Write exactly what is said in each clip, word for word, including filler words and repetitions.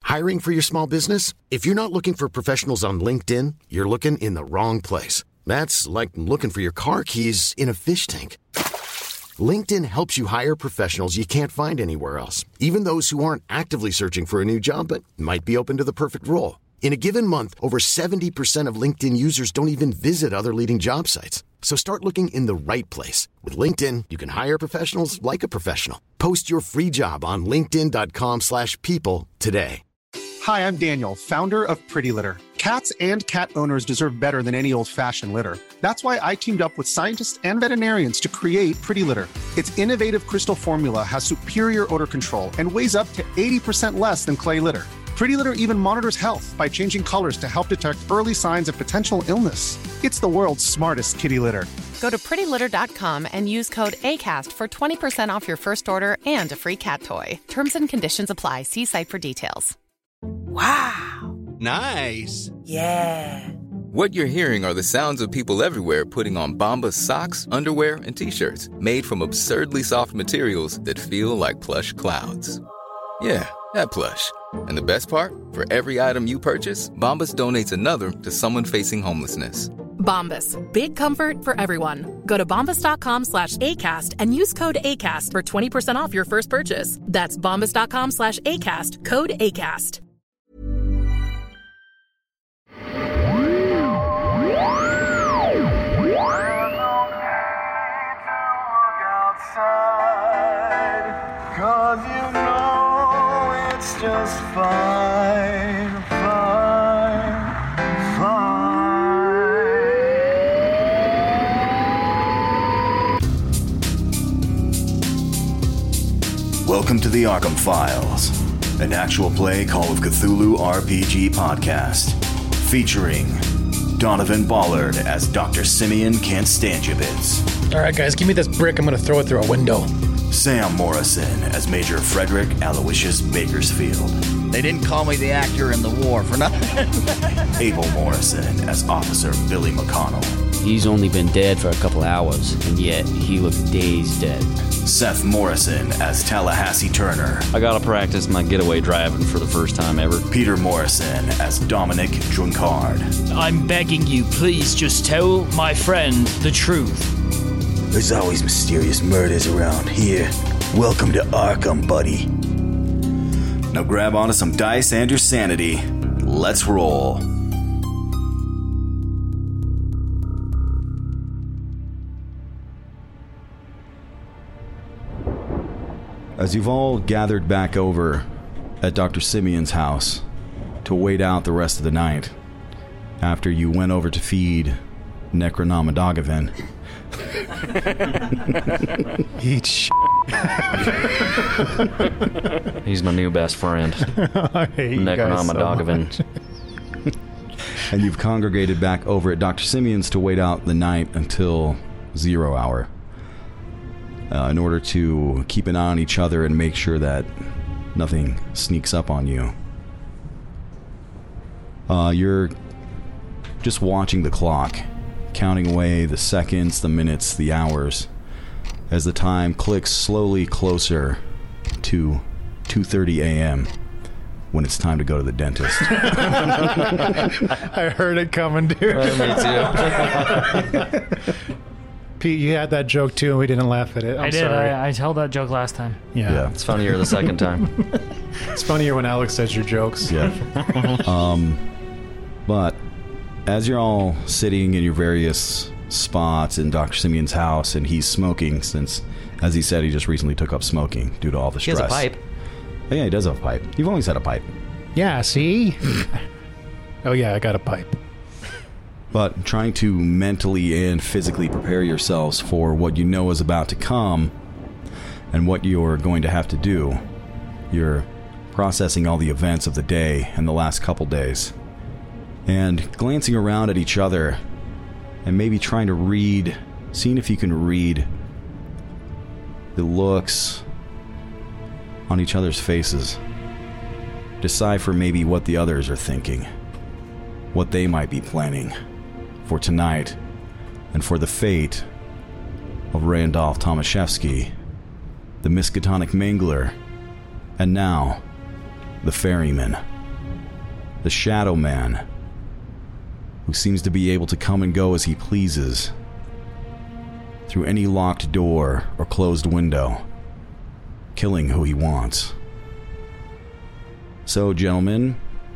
Hiring for your small business? If you're not looking for professionals on LinkedIn, you're looking in the wrong place. That's like looking for your car keys in a fish tank. LinkedIn helps you hire professionals you can't find anywhere else, even those who aren't actively searching for a new job but might be open to the perfect role. In a given month, over seventy percent of LinkedIn users don't even visit other leading job sites. So start looking in the right place. With LinkedIn, you can hire professionals like a professional. Post your free job on linkedin dot com slash people today. Hi, I'm Daniel, founder of Pretty Litter. Cats and cat owners deserve better than any old-fashioned litter. That's why I teamed up with scientists and veterinarians to create Pretty Litter. Its innovative crystal formula has superior odor control and weighs up to eighty percent less than clay litter. Pretty Litter even monitors health by changing colors to help detect early signs of potential illness. It's the world's smartest kitty litter. Go to pretty litter dot com and use code ACAST for twenty percent off your first order and a free cat toy. Terms and conditions apply. See site for details. Wow. Nice. Yeah. What you're hearing are the sounds of people everywhere putting on Bombas socks, underwear, and T-shirts made from absurdly soft materials that feel like plush clouds. Yeah, that plush. And the best part? For every item you purchase, Bombas donates another to someone facing homelessness. Bombas. Big comfort for everyone. Go to bombas dot com slash ACAST and use code ACAST for twenty percent off your first purchase. That's bombas dot com slash ACAST. Code ACAST. Cause you know it's just fine, fine, fine. Welcome to the Arkham Files, an actual play Call of Cthulhu R P G podcast, featuring Donovan Ballard as Doctor Simeon Can't-Stanjevitz. All right, guys, give me this brick. I'm going to throw it through a window. Sam Morrison as Major Frederick Aloysius Bakersfield. They didn't call me the actor in the war for nothing. Abel Morrison as Officer Billy McConnell. He's only been dead for a couple hours, and yet he looks dazed dead. Seth Morrison as Tallahassee Turner. I gotta practice my getaway driving for the first time ever. Peter Morrison as Dominic Drunkard. I'm begging you, please just tell my friend the truth. There's always mysterious murders around here. Welcome to Arkham, buddy. Now grab onto some dice and your sanity. Let's roll. As you've all gathered back over at Doctor Simeon's house to wait out the rest of the night, after you went over to feed Necronomicon. Eat sh**. He's my new best friend. I hate you guys so much. And you've congregated back over at Doctor Simeon's to wait out the night until zero hour. Uh, in order to keep an eye on each other and make sure that nothing sneaks up on you. Uh, you're just watching the clock, counting away the seconds, the minutes, the hours, as the time clicks slowly closer to two thirty a.m. when it's time to go to the dentist. I heard it coming, dude. Uh, me too. Pete, you had that joke too, and we didn't laugh at it. I'm I did. sorry. I, I told that joke last time. Yeah. Yeah. It's funnier the second time. It's funnier when Alex says your jokes. Yeah. um, but as you're all sitting in your various spots in Doctor Simeon's house, and he's smoking since, as he said, he just recently took up smoking due to all the He stress. has a pipe. Oh, yeah, he does have a pipe. You've always had a pipe. Yeah, see? Oh, yeah, I got a pipe. But trying to mentally and physically prepare yourselves for what you know is about to come and what you're going to have to do. You're processing all the events of the day and the last couple days. And glancing around at each other and maybe trying to read, seeing if you can read the looks on each other's faces. Decipher maybe what the others are thinking, what they might be planning for tonight and for the fate of Randolph Tomaszewski, the Miskatonic Mangler, and now the Ferryman. the Shadow Man, who seems to be able to come and go as he pleases through any locked door or closed window, killing who he wants. So, gentlemen,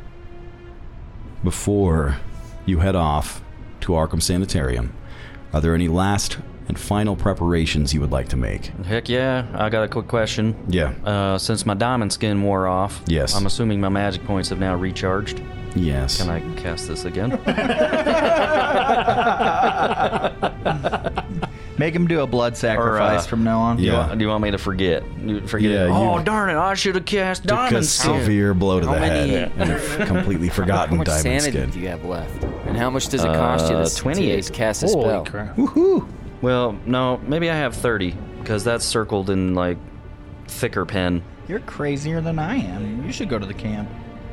before you head off to Arkham Sanitarium, are there any last and final preparations you would like to make? Heck yeah, I got a quick question. Yeah. Uh, since my diamond skin wore off, yes, I'm assuming my magic points have now recharged. Yes. Can I cast this again? Make him do a blood sacrifice Or, uh, from now on. Do you, Yeah. want, do you want me to forget? You forget Yeah, it? Oh, you- darn it, I should have cast Took a diamond skin. severe blow to How the many- head and have completely forgotten How much Diamond sanity Skin. do you have left? And how much does it cost you Uh, to, twenty-eight. to cast a Holy spell? crap. Woohoo! Well, no, maybe I have thirty, because that's circled in, like, thicker pen. You're crazier than I am. You should go to the camp.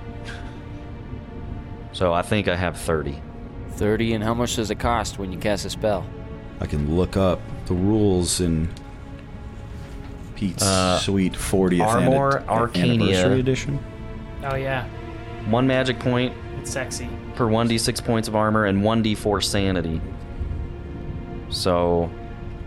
So I think I have thirty. thirty, and how much does it cost when you cast a spell? I can look up the rules in Pete's Uh, sweet fortieth Armor anni- Arcania. anniversary edition. Oh, yeah. One magic point It's sexy. per one d six points of armor and one d four sanity. So...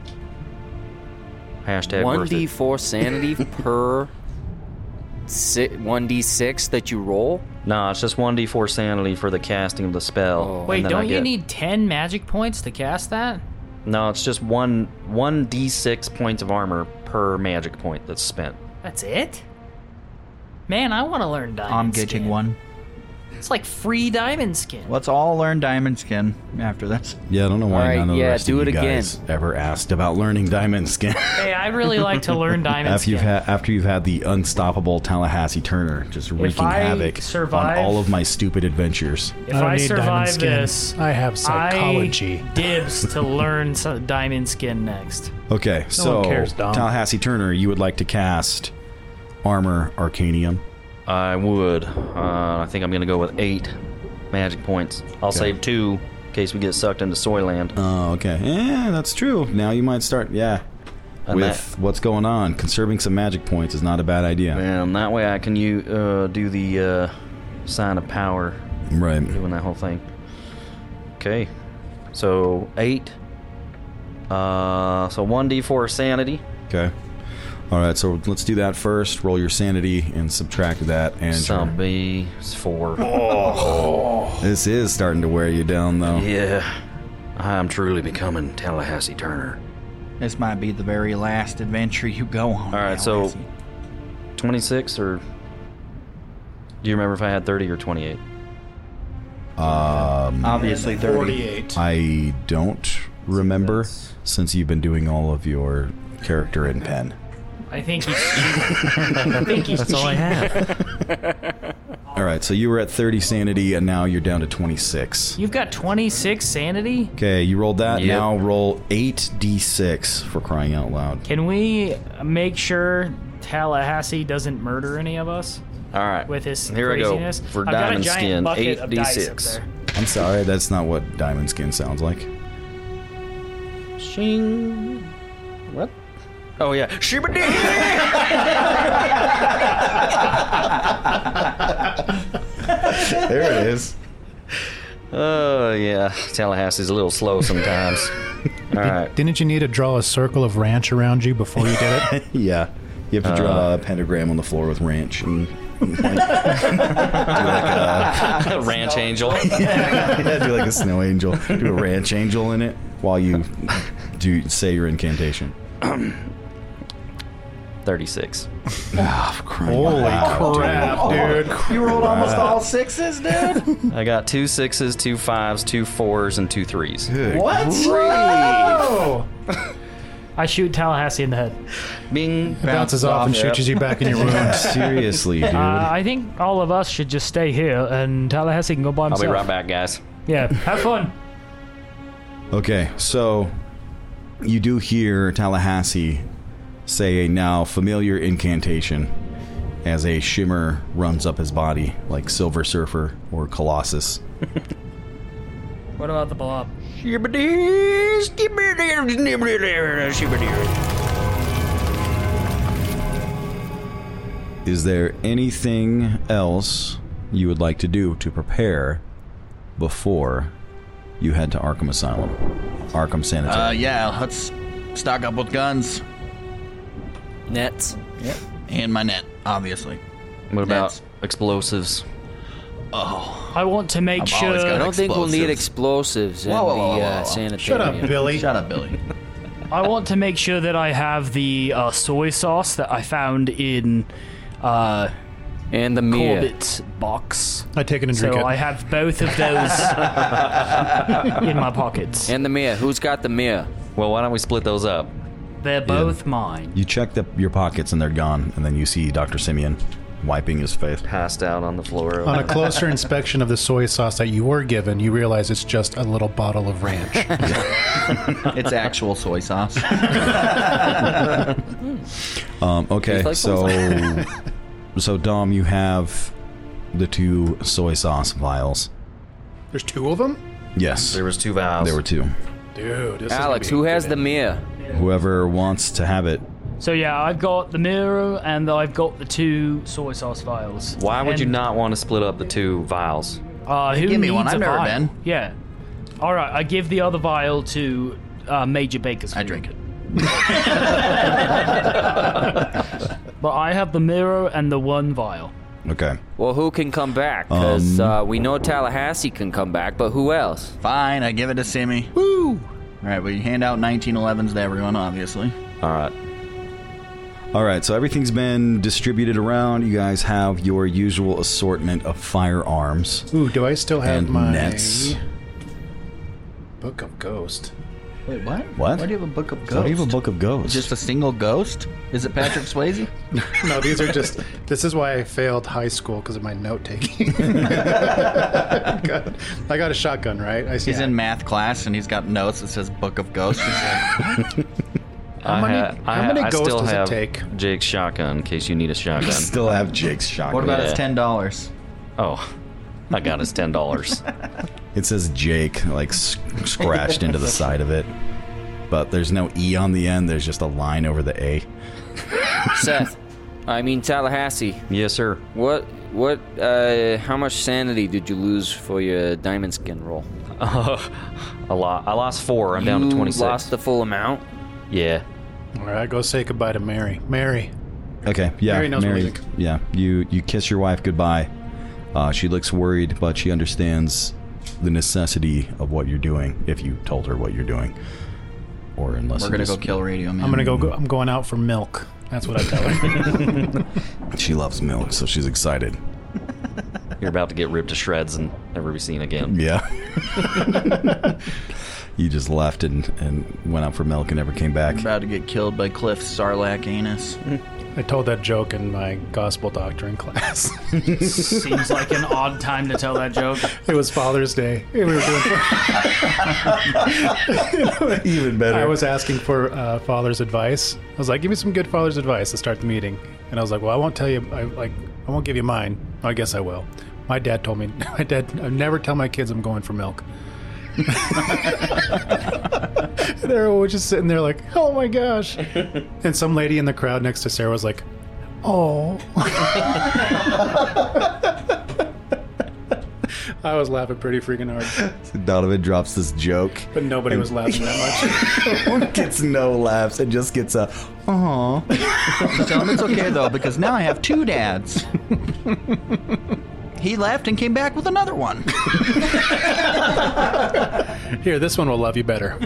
Hashtag one worth d it. four sanity per si- one d six that you roll? No, it's just one d four sanity for the casting of the spell. Wait, and then I don't you get- need ten magic points to cast that? No, it's just one one d six points of armor per magic point that's spent. That's it? Man, I want to learn diamond I'm getting skin. one. It's like free diamond skin. Let's all learn diamond skin after this. Yeah, I don't know why All right, none of the yeah, rest do of it you again. guys ever asked about learning Diamond Skin. Hey, I'd really like to learn diamond after skin. you've had after you've had the unstoppable Tallahassee Turner just wreaking I havoc survive- on all of my stupid adventures. If I don't I, need diamond survive skin. this, I have psychology. I dibs to learn some diamond skin next. Okay, so one cares, Dom. Tallahassee Turner, you would like to cast Armor Arcanium. I would. Uh, I think I'm going to go with eight magic points. I'll Okay. save two in case we get sucked into Soyland. Oh, okay. Yeah, that's true. Now you might start, yeah. And With what's going on, conserving some magic points is not a bad idea. And that way I can u- uh, do the uh, sign of power. Right. Doing that whole thing. Okay. So, eight. Uh, so, one d four sanity. Okay. All right, so let's do that first. Roll your sanity and subtract that. And Some B is four. Oh, this is starting to wear you down, though. Yeah. I'm truly becoming Tallahassee Turner. This might be the very last adventure you go on. All right, so twenty-six, or do you remember if I had thirty or twenty-eight? Um, Obviously thirty. forty-eight. I don't remember since you've been doing all of your character in pen. I think he's cheating. I think he's That's all I have. All right, so you were at thirty sanity, and now you're down to twenty-six. You've got twenty-six sanity? Okay, you rolled that. Yep. Now roll eight d six for crying out loud. Can we make sure Tallahassee doesn't murder any of us? All right. With his Here craziness? I go. For I've got a diamond giant skin, bucket eight of d dice six. up I'm sorry, that's not what diamond skin sounds like. Shing. What? Oh, yeah. There it is. Oh, yeah. Tallahassee's a little slow sometimes. All right. Didn't you need to draw a circle of ranch around you before you did it? Yeah. You have to draw Uh, a pentagram on the floor with ranch and like, do like a ranch angel. yeah, do like a snow angel. Do a ranch angel in it while you do say your incantation. thirty-six. Oh, Holy crap, dude. You rolled almost all sixes, dude? I got two sixes, two fives, two fours, and two threes. Good. What? Whoa! I shoot Tallahassee in the head. Bing. Bounces off and shoots you back in your wound. Seriously, dude. Uh, I think all of us should just stay here, and Tallahassee can go by I'll himself. be right back, guys. Yeah, have fun. Okay, so you do hear Tallahassee say a now familiar incantation as a shimmer runs up his body like Silver Surfer or Colossus. What about the blob? Is there anything else you would like to do to prepare before you head to Arkham Asylum. Arkham Sanitary. Uh, yeah, let's stock up with guns. Nets. Yep. And my net, obviously. What about Nets. explosives? Oh. I want to make I've sure. always got I don't think we'll need explosives. explosives in Whoa, whoa, the whoa, whoa, uh, whoa. sanitarium. Shut up, Billy. Shut up, Billy. I want to make sure that I have the uh, soy sauce that I found in uh, and the Mia. Corbett's box. I take it and so drink it. I have both of those in my pockets. And the Mia. Who's got the Mia? Well, why don't we split those up? They're both mine. You check the, your pockets and they're gone, and then you see Doctor Simeon wiping his face. Passed out on the floor. On a closer inspection of the soy sauce that you were given, you realize it's just a little bottle of ranch. It's actual soy sauce. Um, okay, Tastes like so soy so Dom, you have the two soy sauce vials. There's two of them? Yes, There was two vials. there were two. Dude, this Alex, is gonna who be has good. the Mia? Whoever wants to have it. So yeah, I've got the mirror and I've got the two soy sauce vials. Why would And, you not want to split up the two vials? Uh, who Give me needs one, a I've never vial? been. Yeah. All right, I give the other vial to uh, Major Bakersfield. I drink it. But I have the mirror and the one vial. Okay. Well, who can come back? Because Um, uh, we know Tallahassee can come back, but who else? Fine, I give it to Simmy. Woo! All right, we hand out nineteen elevens to everyone, obviously. All right. All right, so everything's been distributed around. You guys have your usual assortment of firearms. Ooh, do I still have and my nets. Book of Ghost? Wait, what? What? Why do you have a book of ghosts? Why do you have a book of ghosts? Just a single ghost? Is it Patrick Swayze? No, these are just. This is why I failed high school because of my note taking. I got a shotgun, right? I see. He's in math class and he's got notes that says Book of Ghosts. He's like, what? How many- ha- how many I ghosts still does it have take? Jake's shotgun in case you need a shotgun. Still have Jake's shotgun. What about Yeah. his ten dollars? Oh, I got his ten dollars. It says Jake, like, s- scratched into the side of it. But there's no E on the end. There's just a line over the A. Seth. I mean Tallahassee. Yes, sir. What? What? Uh, how much sanity did you lose for your diamond skin roll? Uh, a lot. I lost four. I'm down to You twenty-six. lost the full amount. Yeah. All right, go say goodbye to Mary. Mary. Okay, yeah, Mary knows Mary, music. yeah. You you kiss your wife goodbye. Uh, she looks worried, but she understands the necessity of what you're doing. If you told her what you're doing, or unless We're you gonna just- go kill Radio Man. I'm gonna go, go. I'm going out for milk. That's what I tell her. She loves milk, so she's excited. You're about to get ripped to shreds and never be seen again. Yeah. You just left and, and went out for milk and never came back. About to get killed by Cliff Sarlacc anus. I told that joke in my gospel doctrine class. Seems like an odd time to tell that joke. It was Father's Day. We were doing. Even better. I was asking for uh, father's advice. I was like, "Give me some good father's advice to start the meeting." And I was like, "Well, I won't tell you. I like, I won't give you mine. I guess I will." My dad told me. My dad. I never tell my kids I'm going for milk. They're all just sitting there like, "Oh my gosh!" And some lady in the crowd next to Sarah was like, "Oh." I was laughing pretty freaking hard, So Donovan drops this joke, but nobody was laughing that much. gets no laughs, and just gets a "Aw." Tell him it's okay though, because now I have two dads. He left and came back with another one. Here, this one will love you better.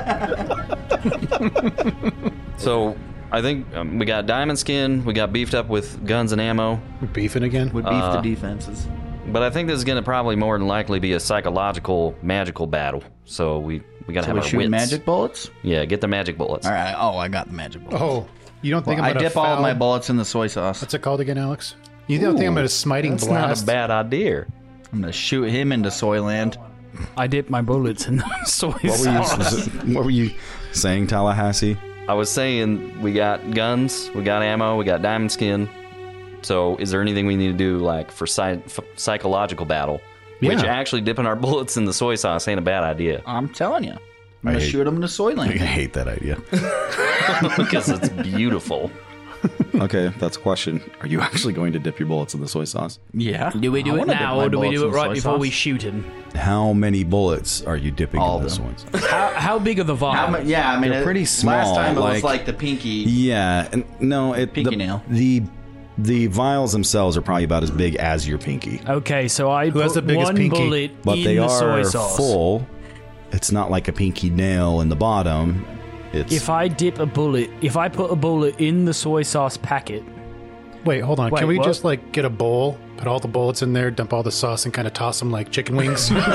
So I think um, we got diamond skin. We got beefed up with guns and ammo. We're beefing again. We beef Uh, the defenses. But I think this is going to probably more than likely be a psychological, magical battle. So we we got to So have we our shoot wits. magic bullets? Yeah, get the magic bullets. All right. Oh, I got the magic bullets. Oh, you don't think Well, I'm I gonna dip all of foul- my bullets in the soy sauce. What's it called again, Alex? You don't think I'm going to smiting That's blast? not a bad idea. I'm gonna shoot him into Soyland. I dip my bullets in the soy What were, sauce. you, what were you saying, Tallahassee? I was saying we got guns, we got ammo, we got diamond skin. So is there anything we need to do like for psy- f- psychological battle? Which Yeah. actually dipping our bullets in the soy sauce ain't a bad idea. I'm telling you. I'm I gonna hate- shoot him into I Soyland. hate that idea. Because it's beautiful. Okay, that's a question. Are you actually going to dip your bullets in the soy sauce? Yeah. Do we do I it wanna dip now, my or do we bullets do it in right soy before sauce. we shoot him? How many bullets are you dipping All in of this them. one? How, how big are the vials? How mu- yeah, I mean, They're it- pretty small. Last time it was like- like the pinky. Yeah, and no, it Pinky the, nail. The the vials themselves are probably about as big as your pinky, Okay, so I Who put has the biggest one pinky? bullet but in they the are soy sauce. full. It's not like a pinky nail in the bottom. It's If I dip a bullet, if I put a bullet in the soy sauce packet, Wait, hold on. Wait, Can we what? just like get a bowl, put all the bullets in there, dump all the sauce, and kind of toss them like chicken wings? Then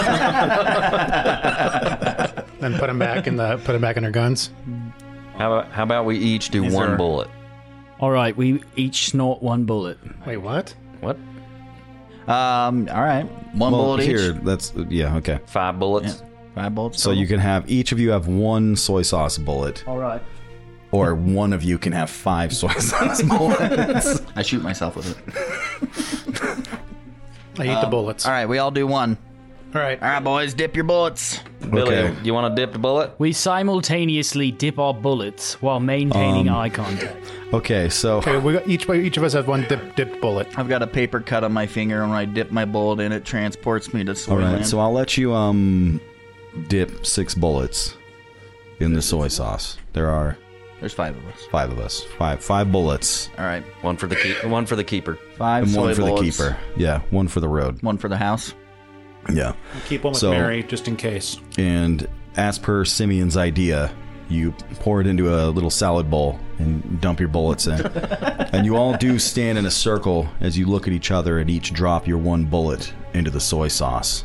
put them back in the put them back in our guns. How about, how about we each do These one are- bullet? all right, we each snort one bullet. Wait, what? What? Um. All right. One well, bullet here. each. That's yeah. Okay. Five bullets? Yeah. Five bullets. So you can have each of you have one soy sauce bullet, All right. or one of you can have five soy sauce bullets. I shoot myself with it. I eat the bullets. All right, we all do one. All right. All right, boys, dip your bullets. Billy, Okay. you want to dip the bullet? We simultaneously dip our bullets while maintaining Um, eye contact. Okay, so Okay, we got, each each of us have one dip, dipped bullet. I've got a paper cut on my finger, and when I dip my bullet in, it transports me to all Soyland. right, so I'll let you um dip six bullets in the soy sauce. There are There's five of us. five of us. Five five bullets. All right, One for the keep, one for the keeper. five And soy one for bullets. the keeper. Yeah, one for the road. One for the house. Yeah. Keep one with So- Mary just in case. And as per Simeon's idea, you pour it into a little salad bowl and dump your bullets in. And you all do stand in a circle as you look at each other and each drop your one bullet into the soy sauce.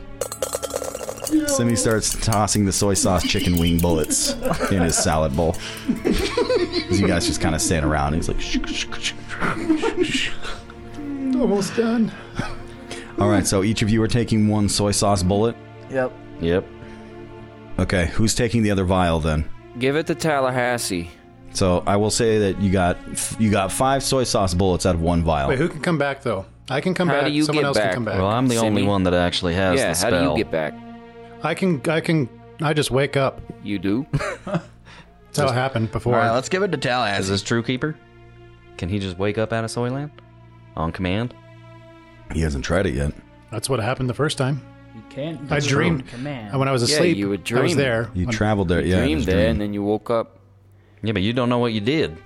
Simi starts tossing the soy sauce chicken wing bullets in his salad bowl. As you guys just kind of stand around. And he's like, shh, shh, shh, shh. Almost done. All right, so each of you are taking one soy sauce bullet. Yep. Yep. Okay, who's taking the other vial then? Give it to Tallahassee. So I will say that you got you got five soy sauce bullets out of one vial. Wait, who can come back though? I can come How back. do you Someone get else back? can come back. Well, I'm the Simi? only one that actually has Yeah, the spell. how do you get back? I can. I can. I just wake up. You do? That's how it happened before. All right, let's give it to Is Tallahassee. this true, keeper? Can he just wake up out of Soyland? On command? He hasn't tried it yet. That's what happened the first time. You can't. I do it dreamed on command. when I was Yeah, asleep. you would I was dream. there. You When- traveled there, yeah. it Dreamed was there, dream. and then you woke up. Yeah, but you don't know what you did.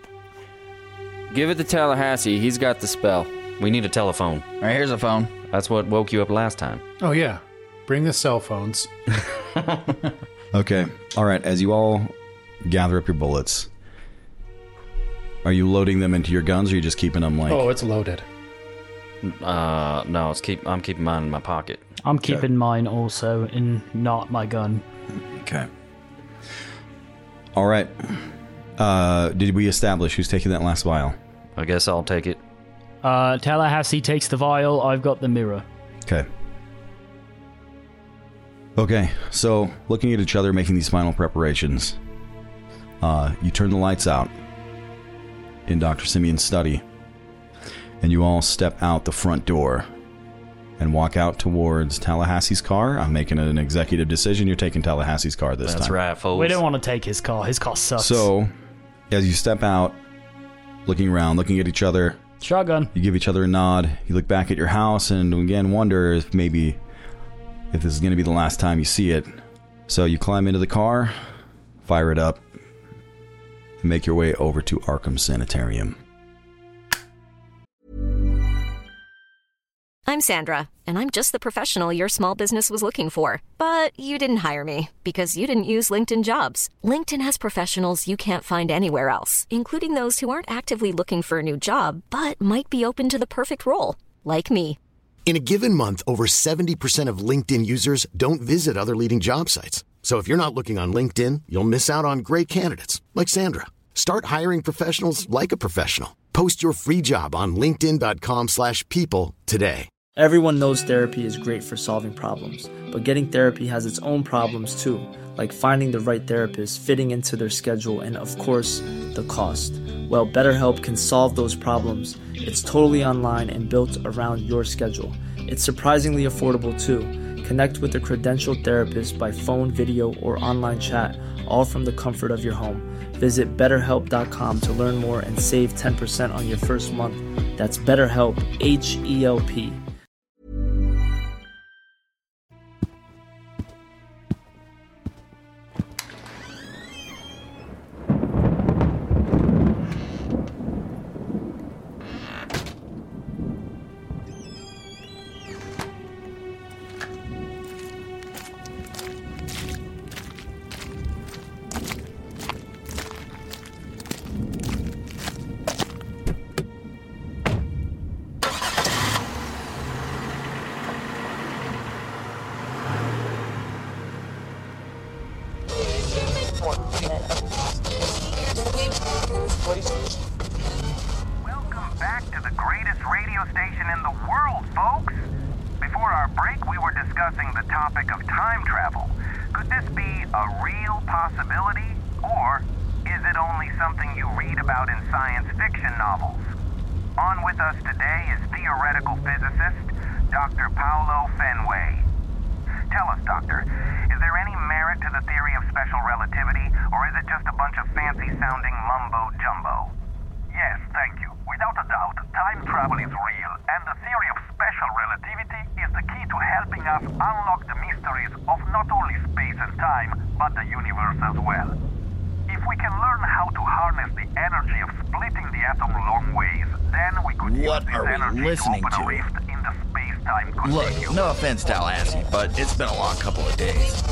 Give it to Tallahassee. He's got the spell. We need a telephone. All right, here's a phone. That's what woke you up last time. Oh yeah, bring the cell phones. Okay. All right. As you all gather up your bullets, are you loading them into your guns, or are you just keeping them like? Oh, it's loaded. Uh, no, it's keep. I'm keeping mine in my pocket. I'm keeping mine also in not my gun. Okay. All right. Uh, did we establish who's taking that last vial? I guess I'll take it. Uh, Tallahassee takes the vial. I've got the mirror. Okay. Okay. So, looking at each other, making these final preparations, uh, you turn the lights out in Doctor Simeon's study, and you all step out the front door and walk out towards Tallahassee's car. I'm making an executive decision. You're taking Tallahassee's car this That's time. right, folks. We don't want to take his car. His car sucks. So, as you step out, looking around, looking at each other, shotgun. you give each other a nod. You look back at your house and again wonder if maybe if this is going to be the last time you see it. So you climb into the car, fire it up, and make your way over to Arkham Sanitarium. I'm Sandra, and I'm just the professional your small business was looking for. But you didn't hire me because you didn't use LinkedIn Jobs. LinkedIn has professionals you can't find anywhere else, including those who aren't actively looking for a new job, but might be open to the perfect role, like me. In a given month, over seventy percent of LinkedIn users don't visit other leading job sites. So if you're not looking on LinkedIn, you'll miss out on great candidates like Sandra. Start hiring professionals like a professional. Post your free job on linkedin dot com slash people today. Everyone knows therapy is great for solving problems, but getting therapy has its own problems too, like finding the right therapist, fitting into their schedule, and of course, the cost. Well, BetterHelp can solve those problems. It's totally online and built around your schedule. It's surprisingly affordable too. Connect with a credentialed therapist by phone, video, or online chat, all from the comfort of your home. Visit better help dot com to learn more and save ten percent on your first month. That's BetterHelp, H E L P. Welcome back to the greatest radio station in the world, folks. Before our break, we were discussing the topic of time travel. Could this be a real possibility, or is it only something you read about in science fiction novels? On with us today is theoretical physicist Doctor Paolo Fenway. Tell us, Doctor, is there any merit to the theory of special relativity, or is it just a bunch of fancy-sounding mumbo-jumbo? Yes, thank you. Without a doubt, time travel is real, and the theory of special relativity is the key to helping us unlock the mysteries of not only space and time, but the universe as well. If we can learn how to harness the energy of splitting the atom long ways, then we could What use this are we energy listening to open to? a rift in the space-time Look, continuum. no offense, Tallahassee, but it's been a long couple of days.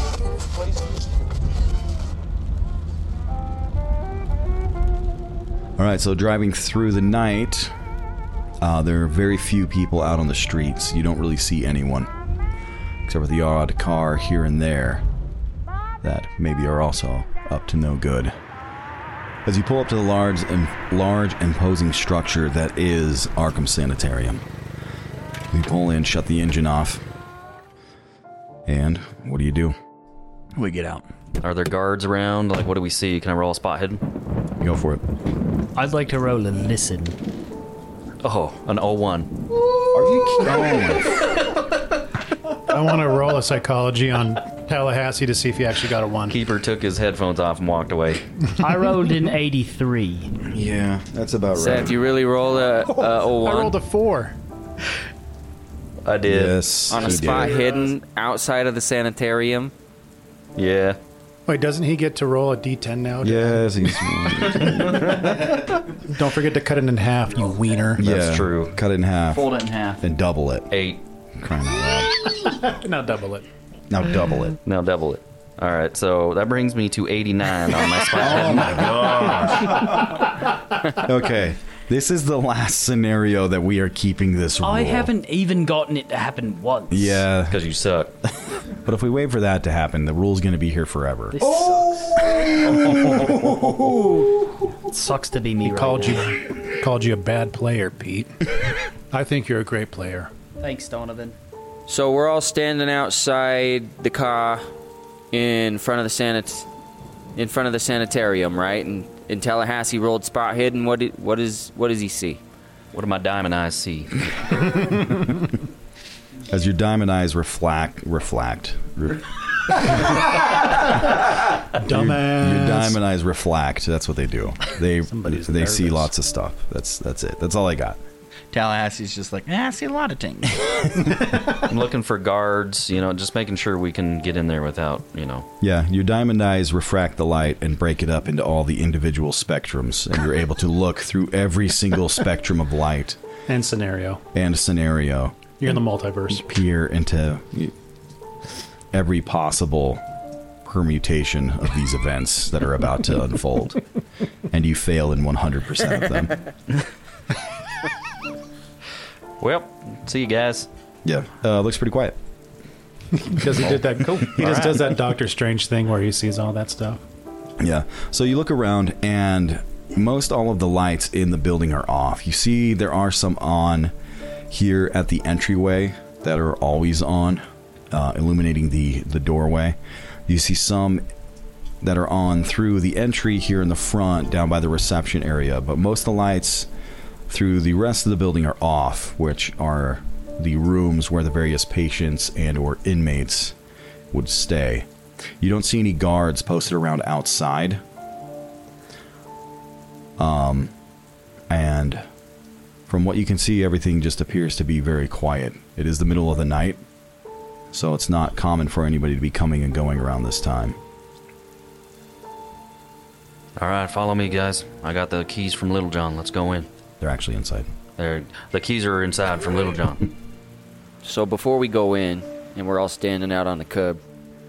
All right, so driving through the night, uh, there are very few people out on the streets. You don't really see anyone, except for the odd car here and there that maybe are also up to no good. As you pull up to the large, and large imposing structure that is Arkham Sanitarium, you pull in, shut the engine off, and what do you do? We get out. Are there guards around? Like, what do we see? Can I roll a spot hidden? Go for it. I'd like to roll a listen. Oh, an oh one. Are you I want to roll a psychology on Tallahassee to see if he actually got a one. Keeper took his headphones off and walked away. I rolled an eighty-three. Yeah, that's about right. Seth, you really rolled a, a oh one? I rolled a four. I did. Yes, On a he spot did. hidden outside of the sanitarium? Yeah. Wait, doesn't he get to roll a d ten now? Yes, he's... Don't forget to cut it in half, you wiener. yeah, That's true. Cut it in half. Fold it in half. And double it. Eight. Crying out loud. Now double it. Now double it. Now double it. All right, so that brings me to eighty-nine on my spot Oh hidden. my gosh. Okay, this is the last scenario that we are keeping this rule. I haven't even gotten it to happen once. Yeah. Because you suck. But if we wait for that to happen, the rule's going to be here forever. This sucks. It sucks to be me He right called now. you, called you a bad player, Pete. I think you're a great player. Thanks, Donovan. So we're all standing outside the car in front of the sanit- in front of the sanitarium, right? And, and Tallahassee rolled spot hidden. What did, what is what does he see? What do my diamond eyes see? As your diamond eyes reflect, reflect. Re- Dumbass. Your, your diamond eyes reflect. That's what they do. They Somebody's they see nervous. lots of stuff. That's that's it. That's all I got. Tallahassee's just like, eh, I see a lot of things. I'm looking for guards, you know, just making sure we can get in there without, you know. Yeah, your diamond eyes refract the light and break it up into all the individual spectrums, and you're able to look through every single spectrum of light And scenario. and scenario. You're in the multiverse. Peer into every possible permutation of these events that are about to unfold, and you fail in one hundred percent of them. Well, see you guys. Yeah, uh, looks pretty quiet. Because he did that. Cool. He just does that Doctor Strange thing where he sees all that stuff. Yeah. So you look around, and most all of the lights in the building are off. You see there are some on here at the entryway that are always on, uh, illuminating the, the doorway. You see some that are on through the entry here in the front, down by the reception area. But most of the lights through the rest of the building are off, which are the rooms where the various patients and or inmates would stay. You don't see any guards posted around outside. Um, and from what you can see, everything just appears to be very quiet. It is the middle of the night, so it's not common for anybody to be coming and going around this time. All right, follow me, guys. I got the keys from Little John. Let's go in. They're actually inside. They're, the keys are inside from Little John. So before we go in, and we're all standing out on the curb,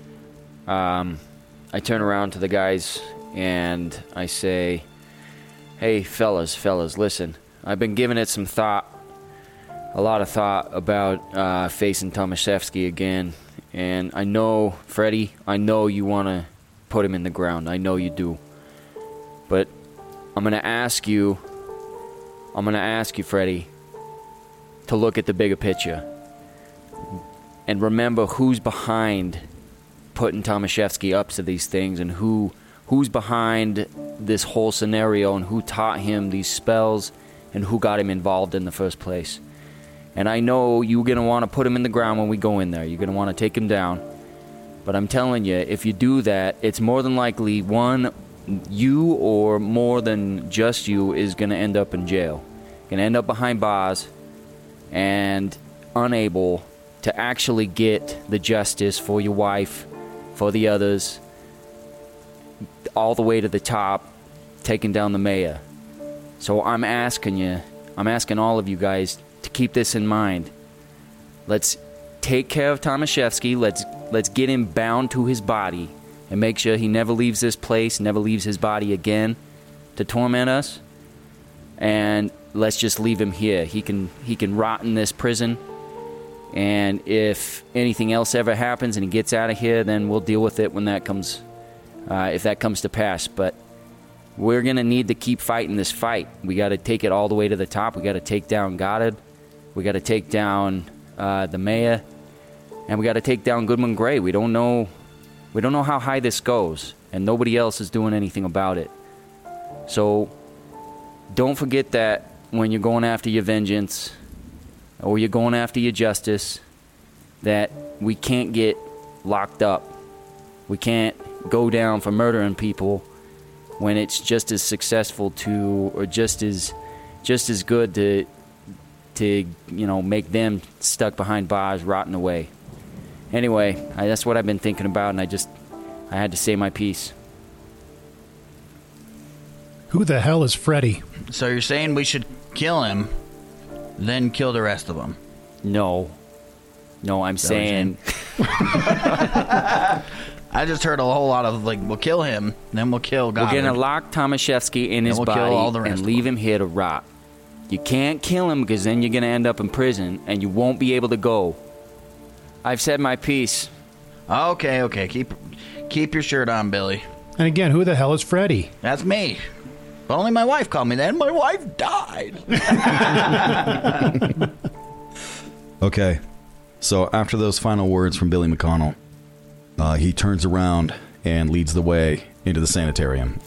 um, I turn around to the guys and I say, hey, fellas, fellas, listen. I've been giving it some thought, a lot of thought about uh, facing Tomaszewski again. And I know, Freddy, I know you want to put him in the ground. I know you do. But I'm going to ask you, I'm going to ask you, Freddy, to look at the bigger picture. And remember who's behind putting Tomaszewski up to these things and who who's behind this whole scenario and who taught him these spells and who got him involved in the first place. And I know you're going to want to put him in the ground when we go in there. You're going to want to take him down. But I'm telling you, if you do that, it's more than likely, one, you or more than just you is going to end up in jail. Going to end up behind bars and unable to actually get the justice for your wife, for the others, all the way to the top, taking down the mayor. So I'm asking you, I'm asking all of you guys to keep this in mind. Let's take care of Tomaszewski. Let's let's get him bound to his body and make sure he never leaves this place, never leaves his body again to torment us. And let's just leave him here. He can he can rot in this prison. And if anything else ever happens and he gets out of here, then we'll deal with it when that comes, uh, if that comes to pass. But we're going to need to keep fighting this fight. We got to take it all the way to the top. We got to take down Goddard. We got to take down uh, the mayor. And we got to take down Goodman Gray. We don't know, we don't know how high this goes. And nobody else is doing anything about it. So don't forget that when you're going after your vengeance or you're going after your justice, that we can't get locked up. We can't go down for murdering people when it's just as successful to, or just as, just as good to, to you know, make them stuck behind bars, rotting away. Anyway, I, that's what I've been thinking about, and I just, I had to say my piece. Who the hell is Freddy? So you're saying we should kill him, then kill the rest of them? No. No, I'm saying... I just heard a whole lot of, like, we'll kill him, then we'll kill Goddard. We're going to lock Tomaszewski in his we'll body and leave him here to rot. You can't kill him because then you're going to end up in prison and you won't be able to go. I've said my piece. Okay, okay. Keep keep your shirt on, Billy. And again, who the hell is Freddy? That's me. But only my wife called me that, and my wife died. Okay. So after those final words from Billy McConnell, uh, he turns around and leads the way into the sanitarium.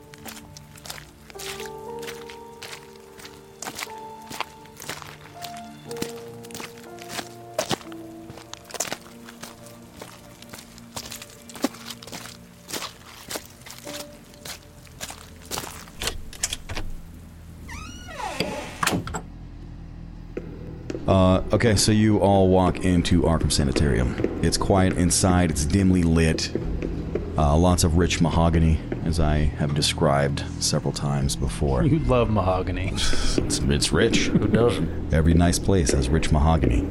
Uh, okay, so you all walk into Arkham Sanitarium. It's quiet inside, it's dimly lit. Uh, lots of rich mahogany, as I have described several times before. You love mahogany. It's, it's rich. Who doesn't? Every nice place has rich mahogany.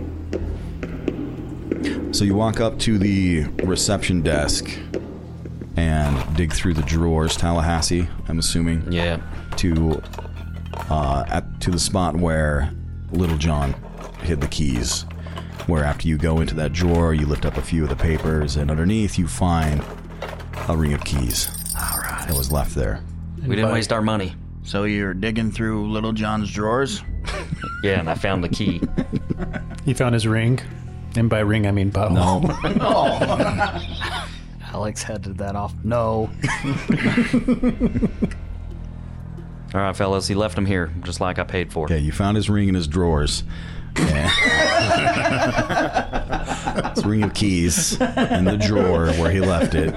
So you walk up to the reception desk and dig through the drawers. Tallahassee, I'm assuming. Yeah. To, uh, at, to the spot where Little John hid the keys, where after you go into that drawer, you lift up a few of the papers, and underneath you find a ring of keys. All right. That was left there. We didn't waste our money. So you're digging through Little John's drawers? Yeah, and I found the key. You found his ring? And by ring, I mean bow. No. No. Alex headed that off. No. All right, fellas, he left him here, just like I paid for. Okay, you found his ring in his drawers. Yeah. It's ring of keys in the drawer where he left it.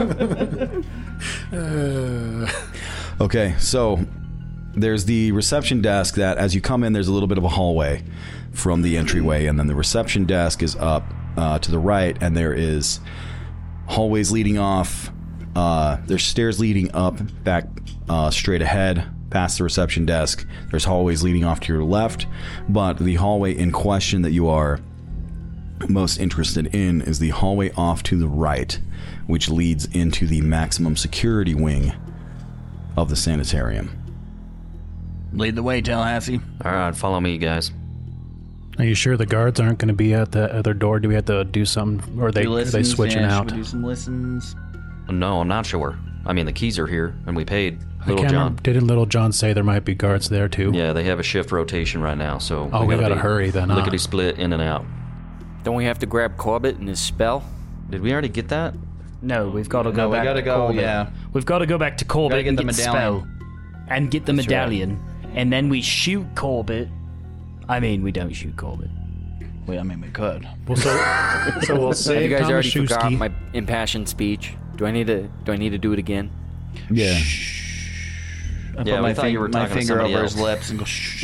Okay, so there's the reception desk that as you come in, there's a little bit of a hallway from the entryway, and then the reception desk is up uh, to the right, and there is hallways leading off. Uh, there's stairs leading up, back uh, straight ahead, past the reception desk. There's hallways leading off to your left, but the hallway in question that you are most interested in is the hallway off to the right, which leads into the maximum security wing of the sanitarium. Lead the way, Tallahassee. All right, follow me, guys. Are you sure the guards aren't going to be at the other door? Do we have to do something, or are they Do listens, are they switching yeah, out? Should we do some listens? No, I'm not sure. I mean, the keys are here, and we paid I Little can't John. remember. Didn't Little John say there might be guards there too? Yeah, they have a shift rotation right now, so Oh, we gotta gotta be hurry then, huh? Lickety split in and out. Don't we have to grab Corbett and his spell? Did we already get that? No, we've got to go No, we back gotta to go, Corbett. yeah. We've got to go back to Corbett Gotta get and the get the medallion. spell. And get the That's right. medallion. And then we shoot Corbett. I mean, we don't shoot Corbett. Well, I mean, we could. Well, so, so we'll Have save you guys already Tomaszewski. forgot my impassioned speech? Do I need to? Do I need to do it again? Yeah. I Yeah, put we my, thought fing- you were my talking to finger somebody over else. his lips and go shh.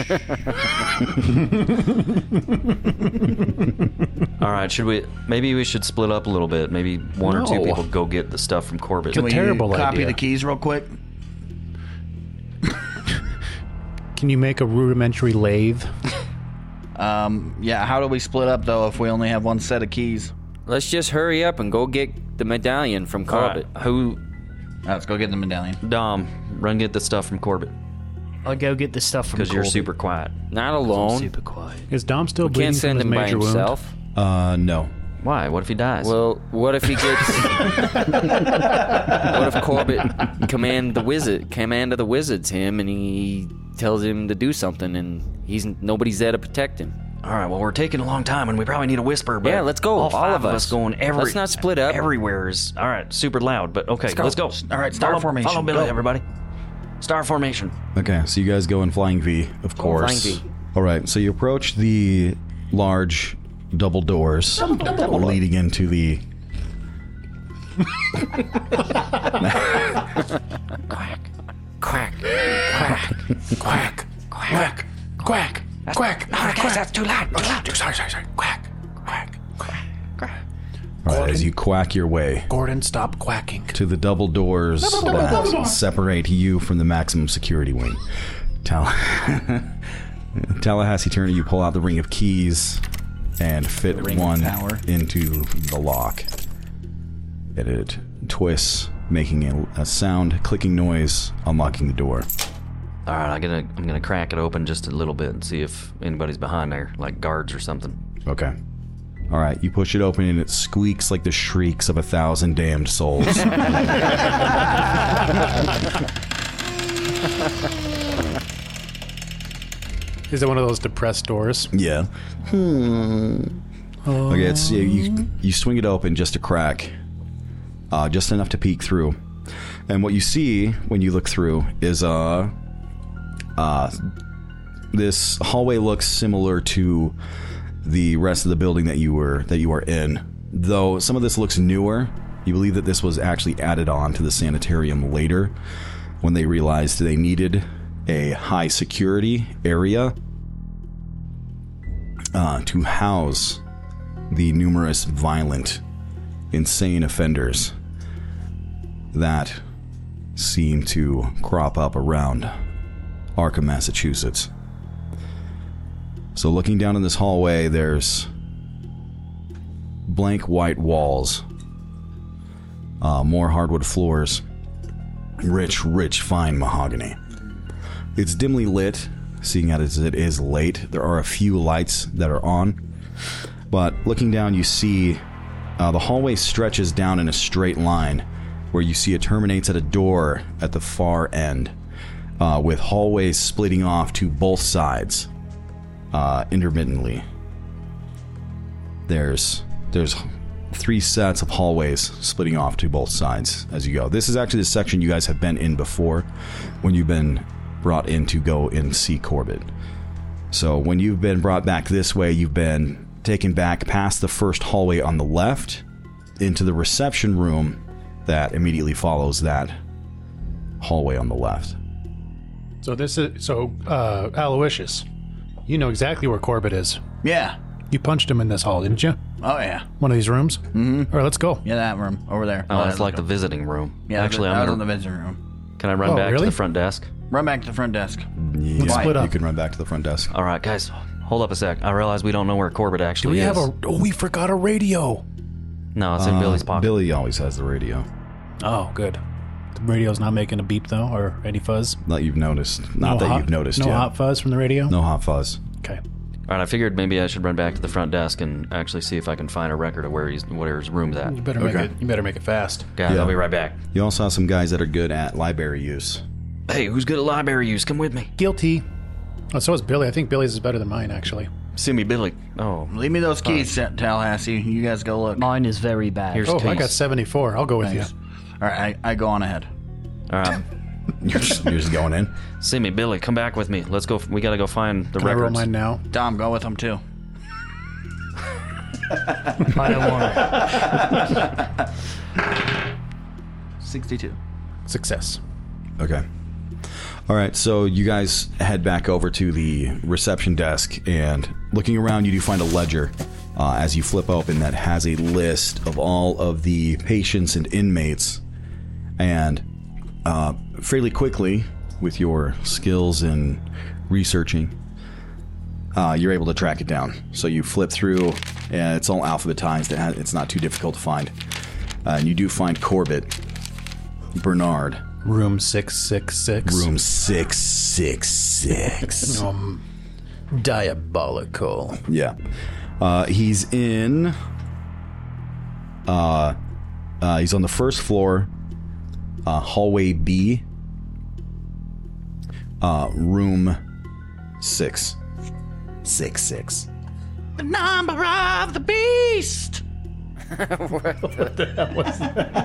All right, should we? Maybe we should split up a little bit. Maybe one or two No. people go get the stuff from Corbett. Can we terrible copy idea. the keys real quick? Can you make a rudimentary lathe? Um, yeah, how do we split up, though, if we only have one set of keys? Let's just hurry up and go get the medallion from All right, Corbett. who? All right, let's go get the medallion. Dom, run get the stuff from Corbett I'll go get the stuff from because you're Corbett. super quiet. Not I'm alone. super quiet. Is Dom still We bleeding can't send from him his by major wound? himself. Uh, no. Why? What if he dies? Well, what if he gets? What if Corbett command the wizard, command of the wizards him, and he tells him to do something, and he's nobody's there to protect him. All right. Well, we're taking a long time, and we probably need a whisper. But Yeah, let's go, All, all five of us. going every. Let's not split up. Everywhere is all right. Super loud, but okay. Let's go. Let's go. All right, star follow, formation, Follow Billy, go. everybody. Star formation. Okay, so you guys go in flying V, of course. Flying V. All right, so you approach the large double doors leading into the. Quack, quack, quack, quack, quack, quack, quack. Oh, guys, that's too loud. Too loud. Sorry, sorry, sorry. Quack, quack, quack, quack. All right, as you quack your way Gordon, stop quacking. to the double doors that separate you from the maximum security wing. Tal- Tallahassee Turner, you pull out the ring of keys and fit ring of one power. into the lock. And it twists, making a, a sound, clicking noise, unlocking the door. All right. I'm gonna I'm gonna crack it open just a little bit and see if anybody's behind there, like guards or something. Okay. All right, you push it open and it squeaks like the shrieks of a thousand damned souls. Is it one of those depressed doors? Yeah. Okay, it's you, you. You swing it open just a crack, uh, just enough to peek through, and what you see when you look through is uh, uh, this hallway looks similar to the rest of the building that you were that you are in. Though some of this looks newer, you believe that this was actually added on to the sanitarium later when they realized they needed a high security area uh, to house the numerous violent, insane offenders that seem to crop up around Arkham, Massachusetts. So looking down in this hallway, there's blank white walls, uh, more hardwood floors, rich, rich, fine mahogany. It's dimly lit, seeing as it is late. There are a few lights that are on, but looking down, you see uh, the hallway stretches down in a straight line, where you see it terminates at a door at the far end, uh, with hallways splitting off to both sides. Uh, intermittently. There's there's three sets of hallways splitting off to both sides as you go. This is actually the section you guys have been in before when you've been brought in to go and see Corbett. So when you've been brought back this way, you've been taken back past the first hallway on the left into the reception room that immediately follows that hallway on the left. So this is so uh, Aloysius. You know exactly where Corbett is. Yeah. You punched him in this hall, didn't you? Oh yeah. One of these rooms. Mm-hmm. All right, let's go. Yeah, that room over there. Oh, that's like the visiting room. Yeah, Actually, that I'm was gonna, in the visiting room. Can I run Oh, back really? to the front desk? Run back to the front desk. Yeah, split up. you can run back to the front desk. All right, guys, hold up a sec. I realize we don't know where Corbett Do actually we is. have a? Oh, we forgot a radio. No, it's in Uh, Billy's pocket. Billy always has the radio. Oh, good. The radio's not making a beep though, or any fuzz. That you've noticed. Not No that hot- you've noticed no yet. hot fuzz from the radio. No hot fuzz. Okay. All right, I figured maybe I should run back to the front desk and actually see if I can find a record of where he's where his room's at. You better make Okay. it. You better make it fast. Guys, Yeah. I'll be right back. You also have some guys that are good at library use. Hey, who's good at library use? Come with me. Guilty. Oh, so is Billy. I think Billy's is better than mine, actually. See me, Billy. Oh, Leave me those keys, Tallahassee. You guys go look. Mine is very bad. here's Oh, keys. I got seventy-four. I'll go with Thanks. you. All right, I, I go on ahead. All right. You're just, you're just going in. See me, Billy. Come back with me. Let's go. We gotta go find the Can I roll records. mine now? Dom, go with him too. I don't want to. sixty-two. Success. Okay. All right, so you guys head back over to the reception desk, and looking around, you do find a ledger uh, as you flip open that has a list of all of the patients and inmates. And uh, fairly quickly, with your skills in researching, uh, you're able to track it down. So you flip through, and it's all alphabetized. It has, it's not too difficult to find. Uh, and you do find Corbett Bernard. Room six six six. Room six six six. Um, diabolical. Yeah. Uh, he's in. Uh, uh, he's on the first floor, uh, hallway B, uh, room six. Six six. The number of the beast. What the hell was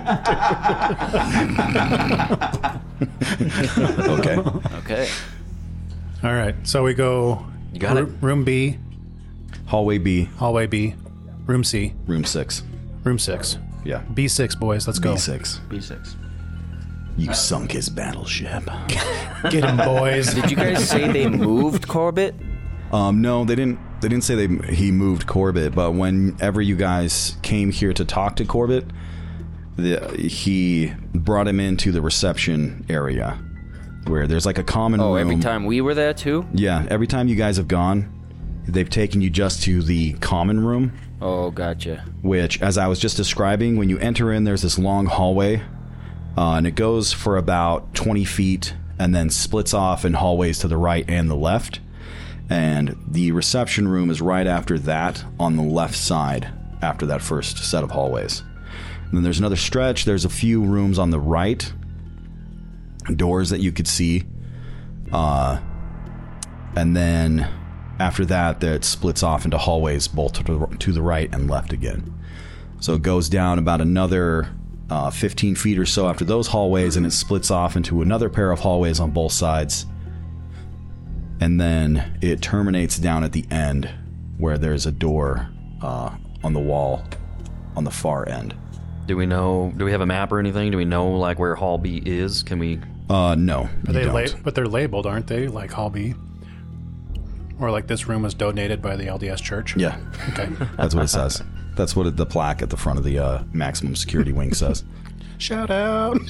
that? Okay. Okay. All right. So we go. You got room, room B, Hallway B, hallway B, room C, room six. room six. Yeah. B six, boys. Let's go. B six. B six. You sunk his battleship. Get him, boys. Did you guys say they moved Corbett? Um, no, they didn't. They didn't say they he moved Corbett, but whenever you guys came here to talk to Corbett, the, he brought him into the reception area, where there's like a common Oh, room. every time we were there too? Yeah, every time you guys have gone, they've taken you just to the common room. Oh, gotcha. Which, as I was just describing, when you enter in, there's this long hallway, uh, and it goes for about twenty feet, and then splits off in hallways to the right and the left. And the reception room is right after that on the left side, after that first set of hallways. And then there's another stretch. There's a few rooms on the right, doors that you could see. Uh, and then after that, it splits off into hallways both to the, to the right and left again. So it goes down about another uh, fifteen feet or so after those hallways, and it splits off into another pair of hallways on both sides. And then it terminates down at the end where there's a door uh, on the wall on the far end. Do we know? Do we have a map or anything? Do we know like where Hall B is? Can we? Uh, no. Are you they don't. la- but they're labeled, aren't they? Like Hall B? Or like this room was donated by the L D S Church? Yeah. Okay. That's what it says. That's what it, the plaque at the front of the uh, maximum security wing says. Shout out.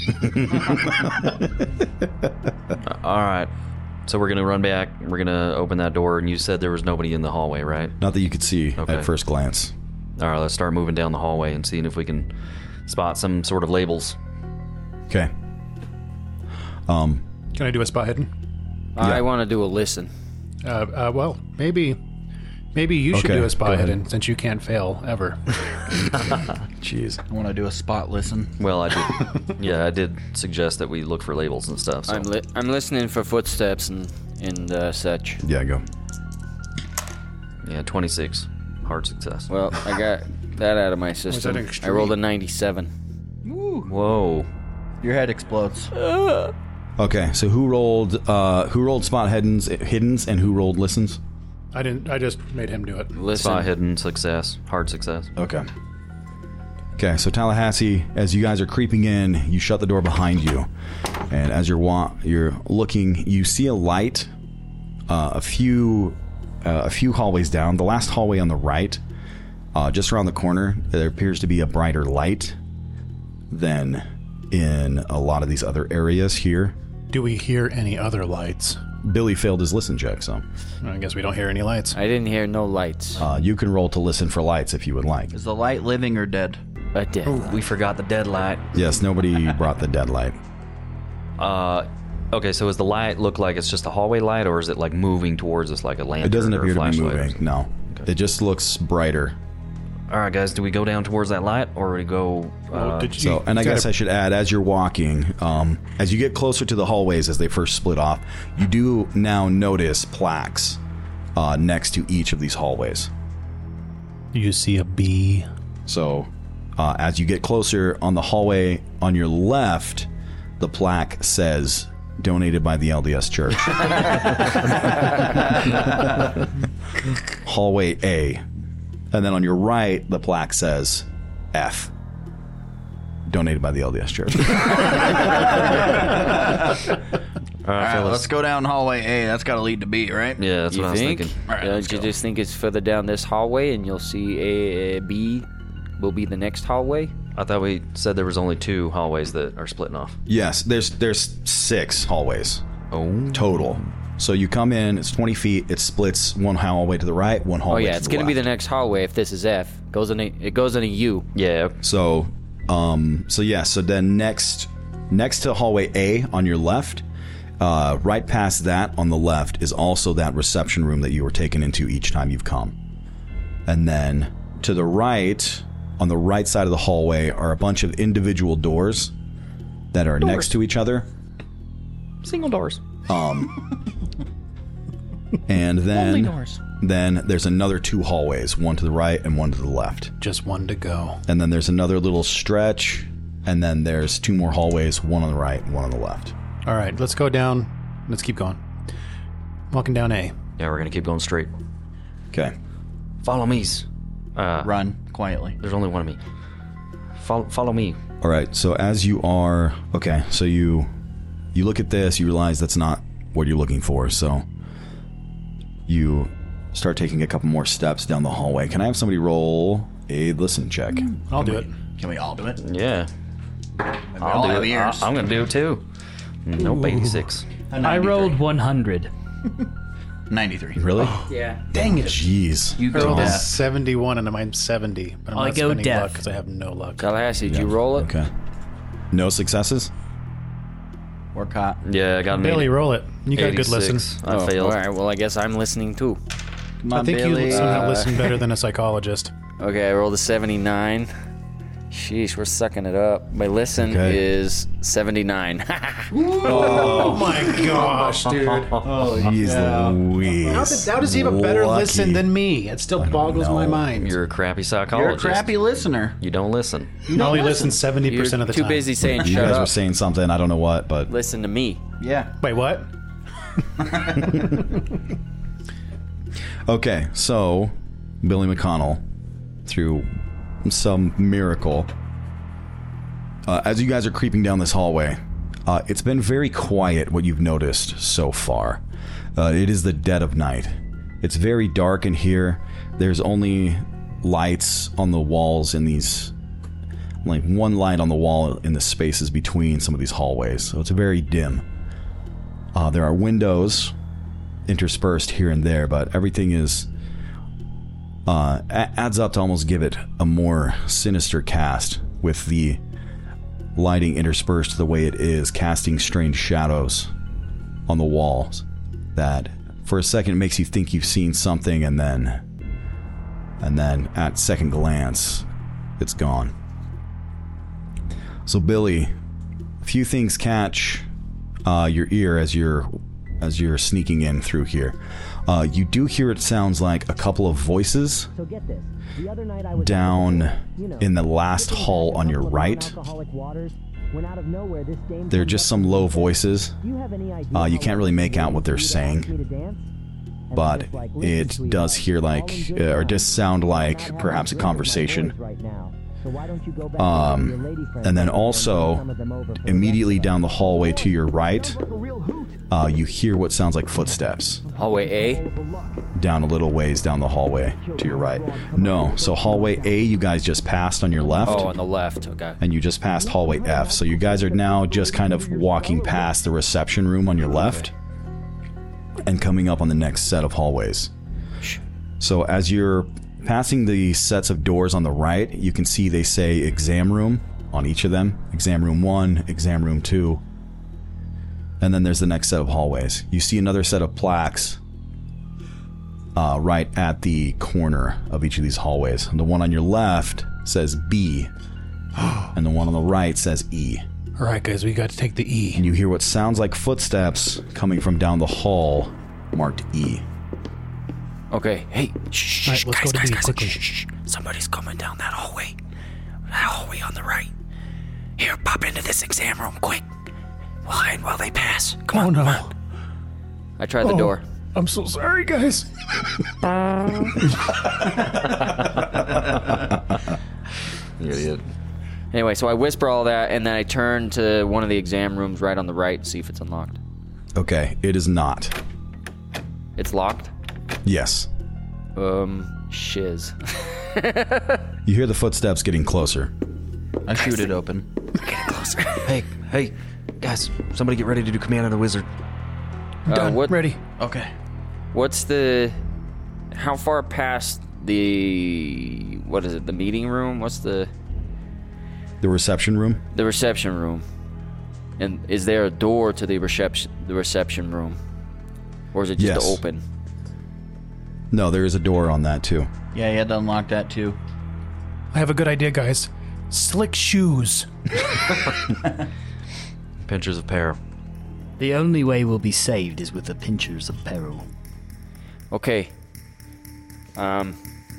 All right. So we're gonna run back. We're gonna open that door, and you said there was nobody in the hallway, right? Not that you could see Okay. at first glance. All right. Let's start moving down the hallway and seeing if we can spot some sort of labels. Okay. Um. Can I do a spot hidden? I want to do a listen. Uh, uh, well, maybe, maybe you should Okay, do a go spot ahead. hidden since you can't fail ever. Jeez. I want to do a spot listen. Well, I did. Yeah, I did suggest that we look for labels and stuff. So. I'm li- I'm listening for footsteps and and uh, such. Yeah, go. Yeah, twenty-six. Hard success. Well, I got that out of my system. an I extreme? rolled a ninety-seven. Whoa. Your head explodes. Okay, so who rolled uh, who rolled spot hiddens, hiddens and who rolled listens? I didn't. I just made him do it. Listen. Spot hidden, success, hard success. Okay. Okay, so Tallahassee, as you guys are creeping in, you shut the door behind you, and as you're wa- you're looking, you see a light, uh, a few, uh, a few hallways down. The last hallway on the right, uh, just around the corner, there appears to be a brighter light than in a lot of these other areas here. Do we hear any other lights? Billy failed his listen check, so I guess we don't hear any lights. I didn't hear no lights. Uh, you can roll to listen for lights if you would like. Is the light living or dead? A dead light. We forgot the dead light. Yes, nobody brought the dead light. Uh, okay, so does the light look like it's just a hallway light, or is it like moving towards us like a lantern? It doesn't or a appear to be flashlight or moving, no. Okay. It just looks brighter. All right, guys, do we go down towards that light, or we go? Uh, did you- So, and I gotta- guess I should add, as you're walking, um, as you get closer to the hallways as they first split off, you do now notice plaques uh, next to each of these hallways. You see a bee. So, uh, as you get closer on the hallway on your left, the plaque says, donated by the L D S Church. Hallway A. And then on your right, the plaque says, F. Donated by the L D S Church. All right, let's go down hallway A. That's got to lead to B, right? Yeah, that's you what I was think? thinking. All right, Don't let's you go. just think it's further down this hallway and you'll see A, A, B will be the next hallway? I thought we said there was only two hallways that are splitting off. Yes, there's there's six hallways. Oh. Total. So you come in, it's twenty feet, it splits one hallway to the right, one Oh hallway yeah, to it's the gonna be the left. next hallway if this is F. Goes in a, it goes in a U. Yeah. So, um, so yeah, so then next, next to hallway A on your left, uh, right past that on the left is also that reception room that you were taken into each time you've come. And then to the right, on the right side of the hallway, are a bunch of individual doors that are Doors. next to each other. Single doors. Um, and then Only doors. then there's another two hallways, one to the right and one to the left. Just one to go. And then there's another little stretch, and then there's two more hallways, one on the right, one on the left. All right, let's go down. Let's keep going. Walking down A. Yeah, we're gonna keep going straight. Okay. Follow me. Uh, Run quietly. There's only one of me. Follow, follow me. All right. So as you are, okay. So you you look at this, you realize that's not what you're looking for. So you start taking a couple more steps down the hallway. Can I have somebody roll a listen check? I'll do it. Can we all do it? Yeah. We I'll all do have it. ears. I- I'm gonna do it too. Nope, eighty-six. I rolled one hundred. ninety-three. Really? Yeah. Dang it. Jeez. You I go rolled a death. seventy-one and I'm seventy. But I'm I not go spending deaf. luck because I have no luck. Tallahassee, did Yeah. you roll it? Okay. No successes? We're caught. Yeah, I got an Billy, eighty- roll it. You got a good eighty-six. listen. I Oh, failed. All right. Well, I guess I'm listening too. Come I on, think Billy. you somehow Uh, listen better than a psychologist. Okay, I rolled a seventy-nine. Sheesh, we're sucking it up. My listen Okay. is seventy-nine. Oh my gosh, dude. Oh, Jeez Louise. How, did, how does he have a better Lucky. listen than me? It still boggles my know. mind. You're a crappy You're a psychologist. crappy listener. You don't listen. I only listen seventy You're percent of the too time. busy saying You shut guys up. were saying something, I don't know what, but Listen to me. Yeah. Wait, what? okay, so Billy McConnell, through some miracle, uh, as you guys are creeping down this hallway, uh, it's been very quiet what you've noticed so far. Uh, it is the dead of night. It's very dark in here. There's only lights on the walls in these, like one light on the wall in the spaces between some of these hallways, so it's very dim. Uh, there are windows interspersed here and there, but everything is uh, a- adds up to almost give it a more sinister cast, with the lighting interspersed the way it is, casting strange shadows on the walls that for a second makes you think you've seen something, and then and then at second glance it's gone. So Billy, a few things catch uh, your ear as you're as you're sneaking in through here. Uh, you do hear, it sounds like, a couple of voices So get this. The other night I was down you know, in the last sipping hall back a on your couple of right. non-alcoholic waters, when out of nowhere this dame They're comes just up some to me low and says, voices. "Do you have any idea Uh, you how can't really long make it out what they're takes for you to ask saying. me to dance?" but it does hear like, uh, or does sound like perhaps a conversation. Um, and then also, immediately down the hallway to your right, uh, you hear what sounds like footsteps. Hallway A? Down a little ways down the hallway to your right. No, so hallway A you guys just passed on your left. Oh, on the left, okay. And you just passed hallway F. So you guys are now just kind of walking past the reception room on your left and coming up on the next set of hallways. So as you're passing the sets of doors on the right, you can see they say exam room on each of them. Exam room one, exam room two. And then there's the next set of hallways. You see another set of plaques uh, right at the corner of each of these hallways. And the one on your left says B, and the one on the right says E. All right, guys, we got to take the E. And you hear what sounds like footsteps coming from down the hall, marked E. Okay, hey, shh, All right, let's guys, go to guys, B guys, quickly. shh, shh, shh. Somebody's coming down that hallway. That hallway on the right. Here, pop into this exam room, quick. We'll hide while they pass. Come oh, on, no. come on. I tried the Oh, door. I'm so sorry, guys. You idiot. Anyway, so I whisper all that, and then I turn to one of the exam rooms right on the right and see if it's unlocked. Okay, it is not. It's locked? Yes. Um, shiz. You hear the footsteps getting closer. I shoot it open. Get closer. Hey, hey, guys, somebody get ready to do Command of the Wizard. Uh, what, Ready. Okay. What's the... How far past the... What is it? The meeting room? What's the... The reception room? The reception room. And is there a door to the reception the reception room? Or is it just Yes. open? No, there is a door on that too. Yeah, you had to unlock that too. I have a good idea, guys. Slick shoes. Pinchers of peril. The only way we'll be saved is with the pinchers of peril. Okay. Um,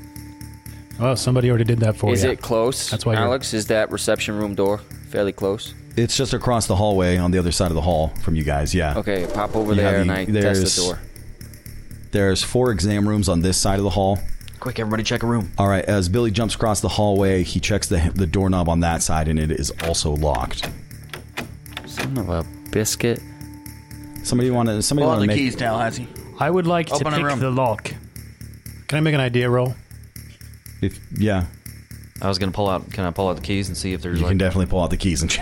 Oh, somebody already did that for is you. it close? That's why you're- Alex, is that reception room door fairly close? It's just across the hallway on the other side of the hall from you guys, yeah. Okay, pop over You there have and the- I there's- test the door. There's four exam rooms on this side of the hall. Quick, everybody check a room. All right, as Billy jumps across the hallway, he checks the the doorknob on that side, and it is also locked. Son of a biscuit. Somebody want to? Somebody Pull out want to the make? keys, Tallahassee. I would like Open to a pick room. the lock. Can I make an idea roll? If yeah, I was gonna pull out. Can I pull out the keys and see if there's you like? can definitely pull out the keys and check.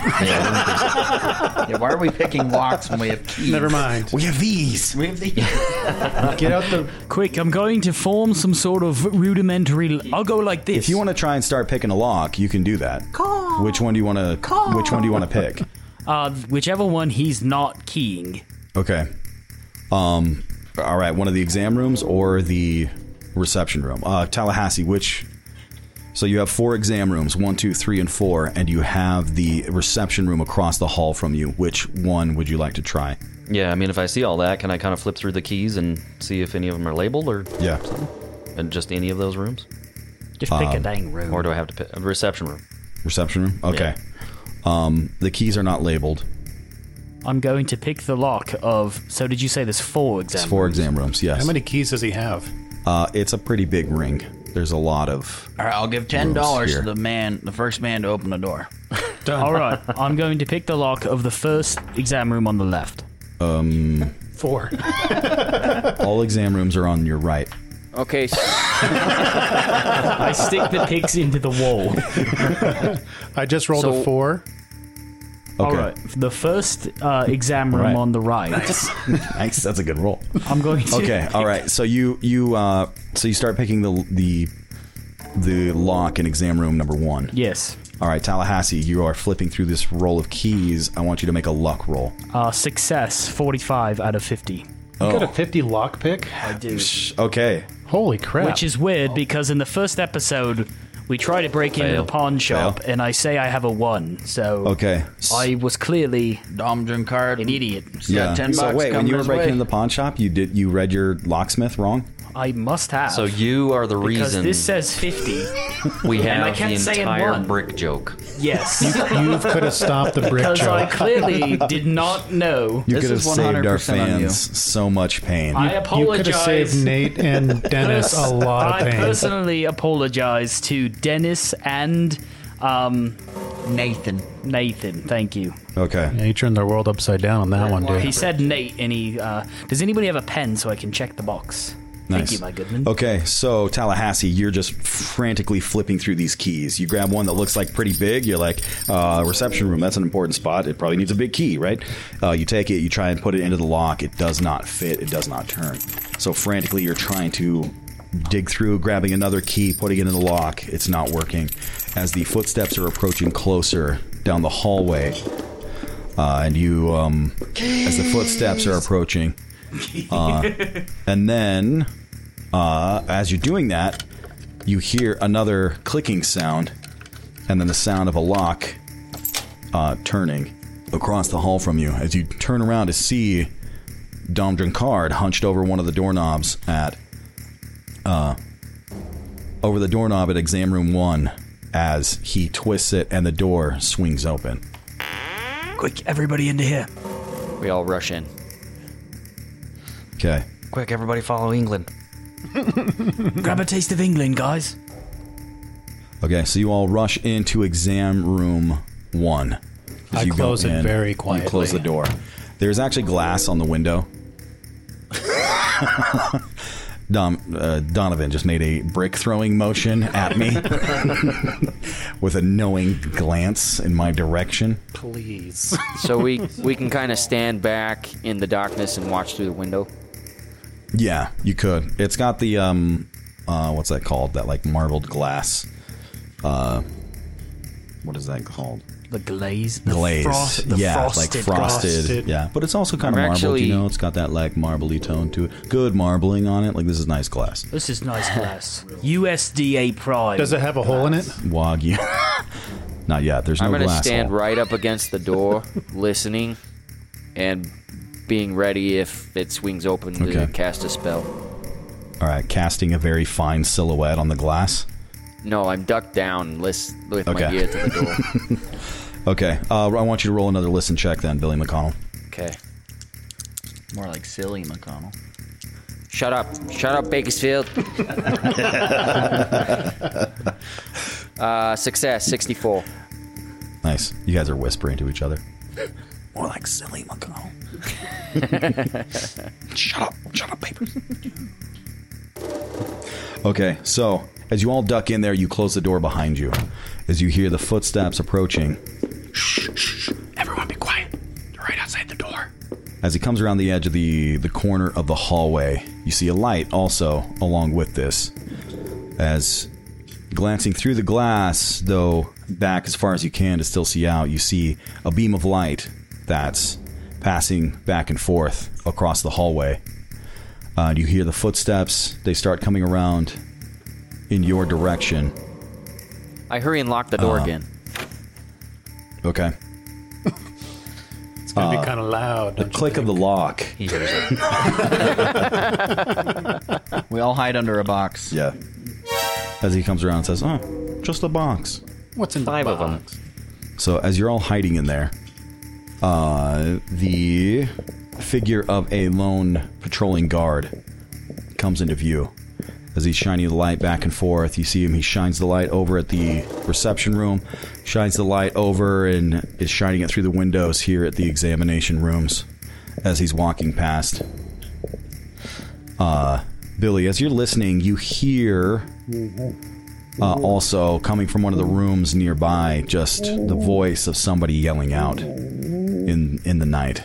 Yeah, why are we picking locks when we have keys? Never mind. We have these. We have the. Get out the... Quick, I'm going to form some sort of rudimentary... I'll go like this. If you want to try and start picking a lock, you can do that. Call. Which one do you want to? Which one do you want to pick? Uh, whichever one he's not keying. Okay. Um. All right. One of the exam rooms or the reception room. Uh, Tallahassee. Which? So you have four exam rooms, one, two, three, and four, and you have the reception room across the hall from you. Which one would you like to try? Yeah, I mean, if I see all that, can I kind of flip through the keys and see if any of them are labeled or? Yeah. And just any of those rooms? Just pick a Um, dang room. Or do I have to pick a reception room? Reception room. Okay. Um. The keys are not labeled. I'm going to pick the lock of... So did you say there's four exam It's four rooms? exam rooms. Yes. How many keys does he have? Uh, it's a pretty big ring. There's a lot of. All right, I'll give ten dollars Rooms to here. the man, the first man to open the door. Done. All right, I'm going to pick the lock of the first exam room on the left. Um. Four. All exam rooms are on your right. Okay. So I stick the picks into the wall. I just rolled So- a four. All Okay. right, the first uh, exam room Right. on the right. Nice. That's a good roll. I'm going to. Okay. All right. So you you uh so you start picking the the the lock in exam room number one. Yes. All right, Tallahassee, you are flipping through this roll of keys. I want you to make a luck roll. Uh, success, forty-five out of fifty. You got a fifty lock pick? I do. Okay. Holy crap. Which is weird because in the first episode, we try to break into Fail. the pawn shop, and I say I have a one. So Okay. I was clearly Domjin card. an idiot. He's got ten so bucks wait, when coming you were his breaking way. into the pawn shop, you did you read your locksmith wrong? I must have. So you are the because reason. This says fifty. We and I have kept the saying entire one. brick joke. Yes. You, you could have stopped the brick because joke. I clearly did not know. You This could have is saved our one hundred percent on you. fans so much pain. I You apologize. could have saved Nate and Dennis a lot of I pain. personally apologize to Dennis and um, Nathan. Nathan, thank you. Okay. Yeah, you turned their world upside down on that one, dude. He said Nate, and he. Uh, does anybody have a pen so I can check the box? Thank Nice. you, my goodman. Okay, so Tallahassee, you're just frantically flipping through these keys. You grab one that looks like pretty big. You're like, uh, reception room, that's an important spot. It probably needs a big key, right? Uh, you take it, you try and put it into the lock. It does not fit. It does not turn. So frantically, you're trying to dig through, grabbing another key, putting it in the lock. It's not working. As the footsteps are approaching closer down the hallway, uh, and you, um, as the footsteps are approaching, uh, and then, uh, as you're doing that, you hear another clicking sound, and then the sound of a lock uh, turning across the hall from you. As you turn around to see Dom Drinkard hunched over one of the doorknobs at, uh, over the doorknob at exam room one, as he twists it and the door swings open. Quick, everybody into here. We all rush in. Okay. Quick, everybody follow England. Grab a taste of England, guys. Okay, so you all rush into exam room one. As I you go close it in, very You quietly. close the door. There's actually glass on the window. Dom, uh, Donovan just made a brick throwing motion at me with a knowing glance in my direction. Please. So we we can kind of stand back in the darkness and watch through the window. Yeah, you could. It's got the um, uh, what's that called? That like marbled glass. Uh, what is that called? The glaze. The Glaze. Frost, the yeah, frosted like frosted. frosted. Yeah, but it's also kind I'm of marbled. actually- You know, it's got that like marbly tone to it. Good marbling on it. Like this is nice glass. This is nice glass. U S D A Prime. Does it have a hole in it? Wagyu. Not yet. There's no I'm gonna glass stand hole. right up against the door, listening, and being ready if it swings open to Okay. cast a spell. All right, casting a very fine silhouette on the glass. No, I'm ducked down, list with my Okay. ear to the door. Okay, uh, I want you to roll another listen check then, Billy McConnell. Okay. More like silly McConnell. Shut up. Shut up, Bakersfield. uh, success, sixty-four. Nice. You guys are whispering to each other. More like silly McConnell. Shut up. Shut up, paper. Okay, so as you all duck in there, you close the door behind you. As you hear the footsteps approaching. Shh, shh, shh. Everyone be quiet. They're right outside the door. As he comes around the edge of the, the corner of the hallway, you see a light also along with this. As glancing through the glass, though back as far as you can to still see out, you see a beam of light that's passing back and forth across the hallway. Uh, you hear the footsteps. They start coming around in your direction. I hurry and lock the door Uh, again. Okay. It's going to Uh, be kind of loud. The don't you click of the lock. He hears it. We all hide under a box. Yeah. As he comes around and says, oh, just a box. What's in Five the of them. box? So as you're all hiding in there, uh, the figure of a lone patrolling guard comes into view. As he's shining the light back and forth, you see him, he shines the light over at the reception room, shines the light over and is shining it through the windows here at the examination rooms as he's walking past. Uh, Billy, as you're listening, you hear uh, also coming from one of the rooms nearby just the voice of somebody yelling out in in the night.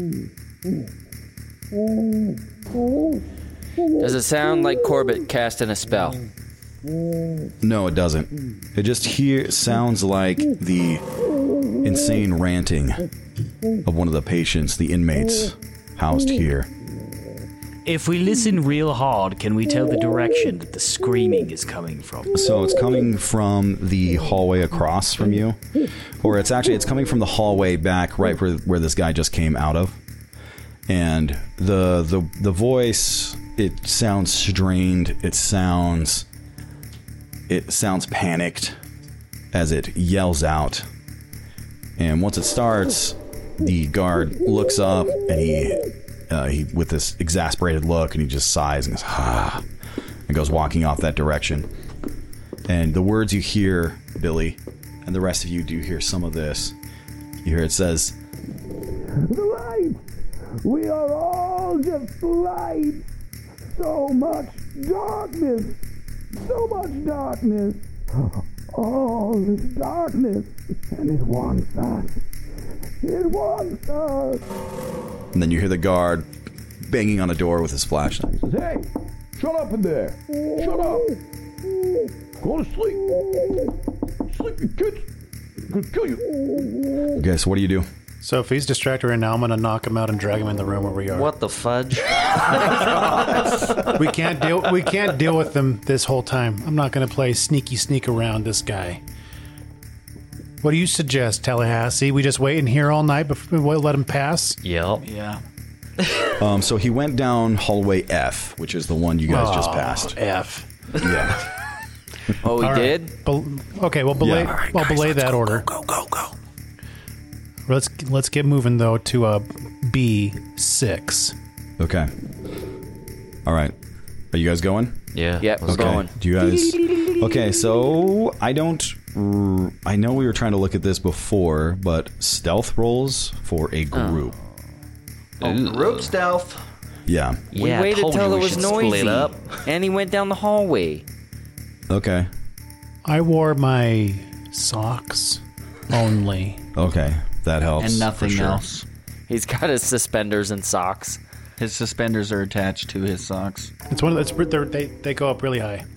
Does it sound like Corbett casting a spell? No, it doesn't. It just hear sounds like the insane ranting of one of the patients, the inmates housed here. If we listen real hard, can we tell the direction that the screaming is coming from? So it's coming from the hallway across from you, or it's actually it's coming from the hallway back right where where this guy just came out of. And the the the voice it sounds strained. It sounds it sounds panicked as it yells out. And once it starts, the guard looks up and he uh, he with this exasperated look, and he just sighs and goes, ah, and goes walking off that direction. And the words you hear, Billy, and the rest of you do hear some of this. You hear it says, The light! We are all just light! So much darkness! So much darkness! All this darkness! And it wants us! It wants us! and then you hear the guard banging on a door with his flashlight. Hey! Shut up in there! Shut up! Go to sleep! Sleep, you kids! I'm gonna kill you! Okay, so what do you do? So if he's distracted right now, I'm going to knock him out and drag him in the room where we are. What the fudge? we can't deal. We can't deal with them this whole time. I'm not going to play sneaky sneak around this guy. What do you suggest, Tallahassee? We just wait in here all night before we let him pass? Yep. Yeah. Um, so he went down hallway F, which is the one you guys oh, just passed. F. Yeah. Oh, he All right. did? Bel- okay, well, belay, Yeah. well, belay that order. Go, go, go! Let's let's get moving though to a B six. Okay. All right. Are you guys going? Yeah. Yep, we're Okay. going. Do you guys? Okay, so I don't. r- I know we were trying to look at this before, but stealth rolls for a group. Oh, group stealth. Yeah. We Yeah, I waited told till you it we was should split noisy. up. And he went down the hallway. Okay. I wore my socks only. Okay. That helps. And nothing for sure. else. He's got his suspenders and socks. His suspenders are attached to his socks. It's one of it's they're- they they go up really high.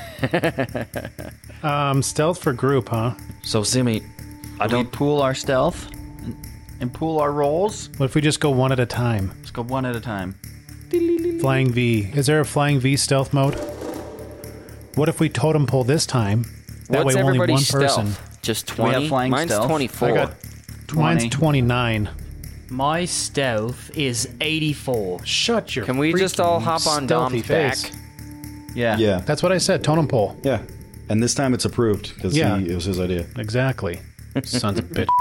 um, stealth for group, huh? So, Simi, I We don't. pool our stealth and, and pool our rolls. What if we just go one at a time? Let's go one at a time. Flying V. Is there a flying V stealth mode? What if we totem pole this time? That What's way, only one everybody's person. stealth? Just we have twenty? flying Mine's stealth? twenty-four. I got mine's twenty-nine. My stealth is eighty-four. Shut your. Can we just all freaking hop on stealthy Dom's back? face. Yeah. Yeah. That's what I said. Totem pole. Yeah. And this time it's approved because Yeah. it was his idea. Exactly. Sons of bitch.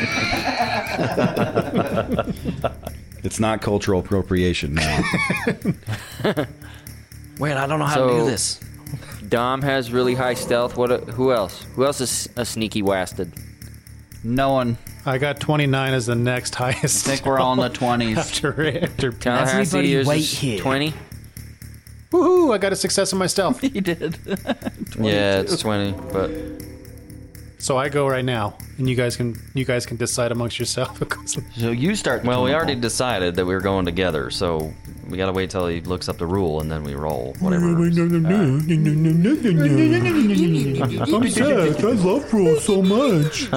It's not cultural appropriation now. Wait, I don't know how So- to do this. Dom has really high stealth. What? Who else? Who else is a sneaky wasted? No one. I got twenty-nine as the next highest. I think we're all in the twenties. after after. Tallahassee, Everybody yours wait is here. twenty. Woohoo! I got a success in my stealth. He did. Yeah, it's twenty, but So I go right now, and you guys can you guys can decide amongst yourself. So you start. the well, we totem already pole. decided that we were going together, so we gotta wait till he looks up the rule and then we roll. Whatever. I'm sad. I love roll so much.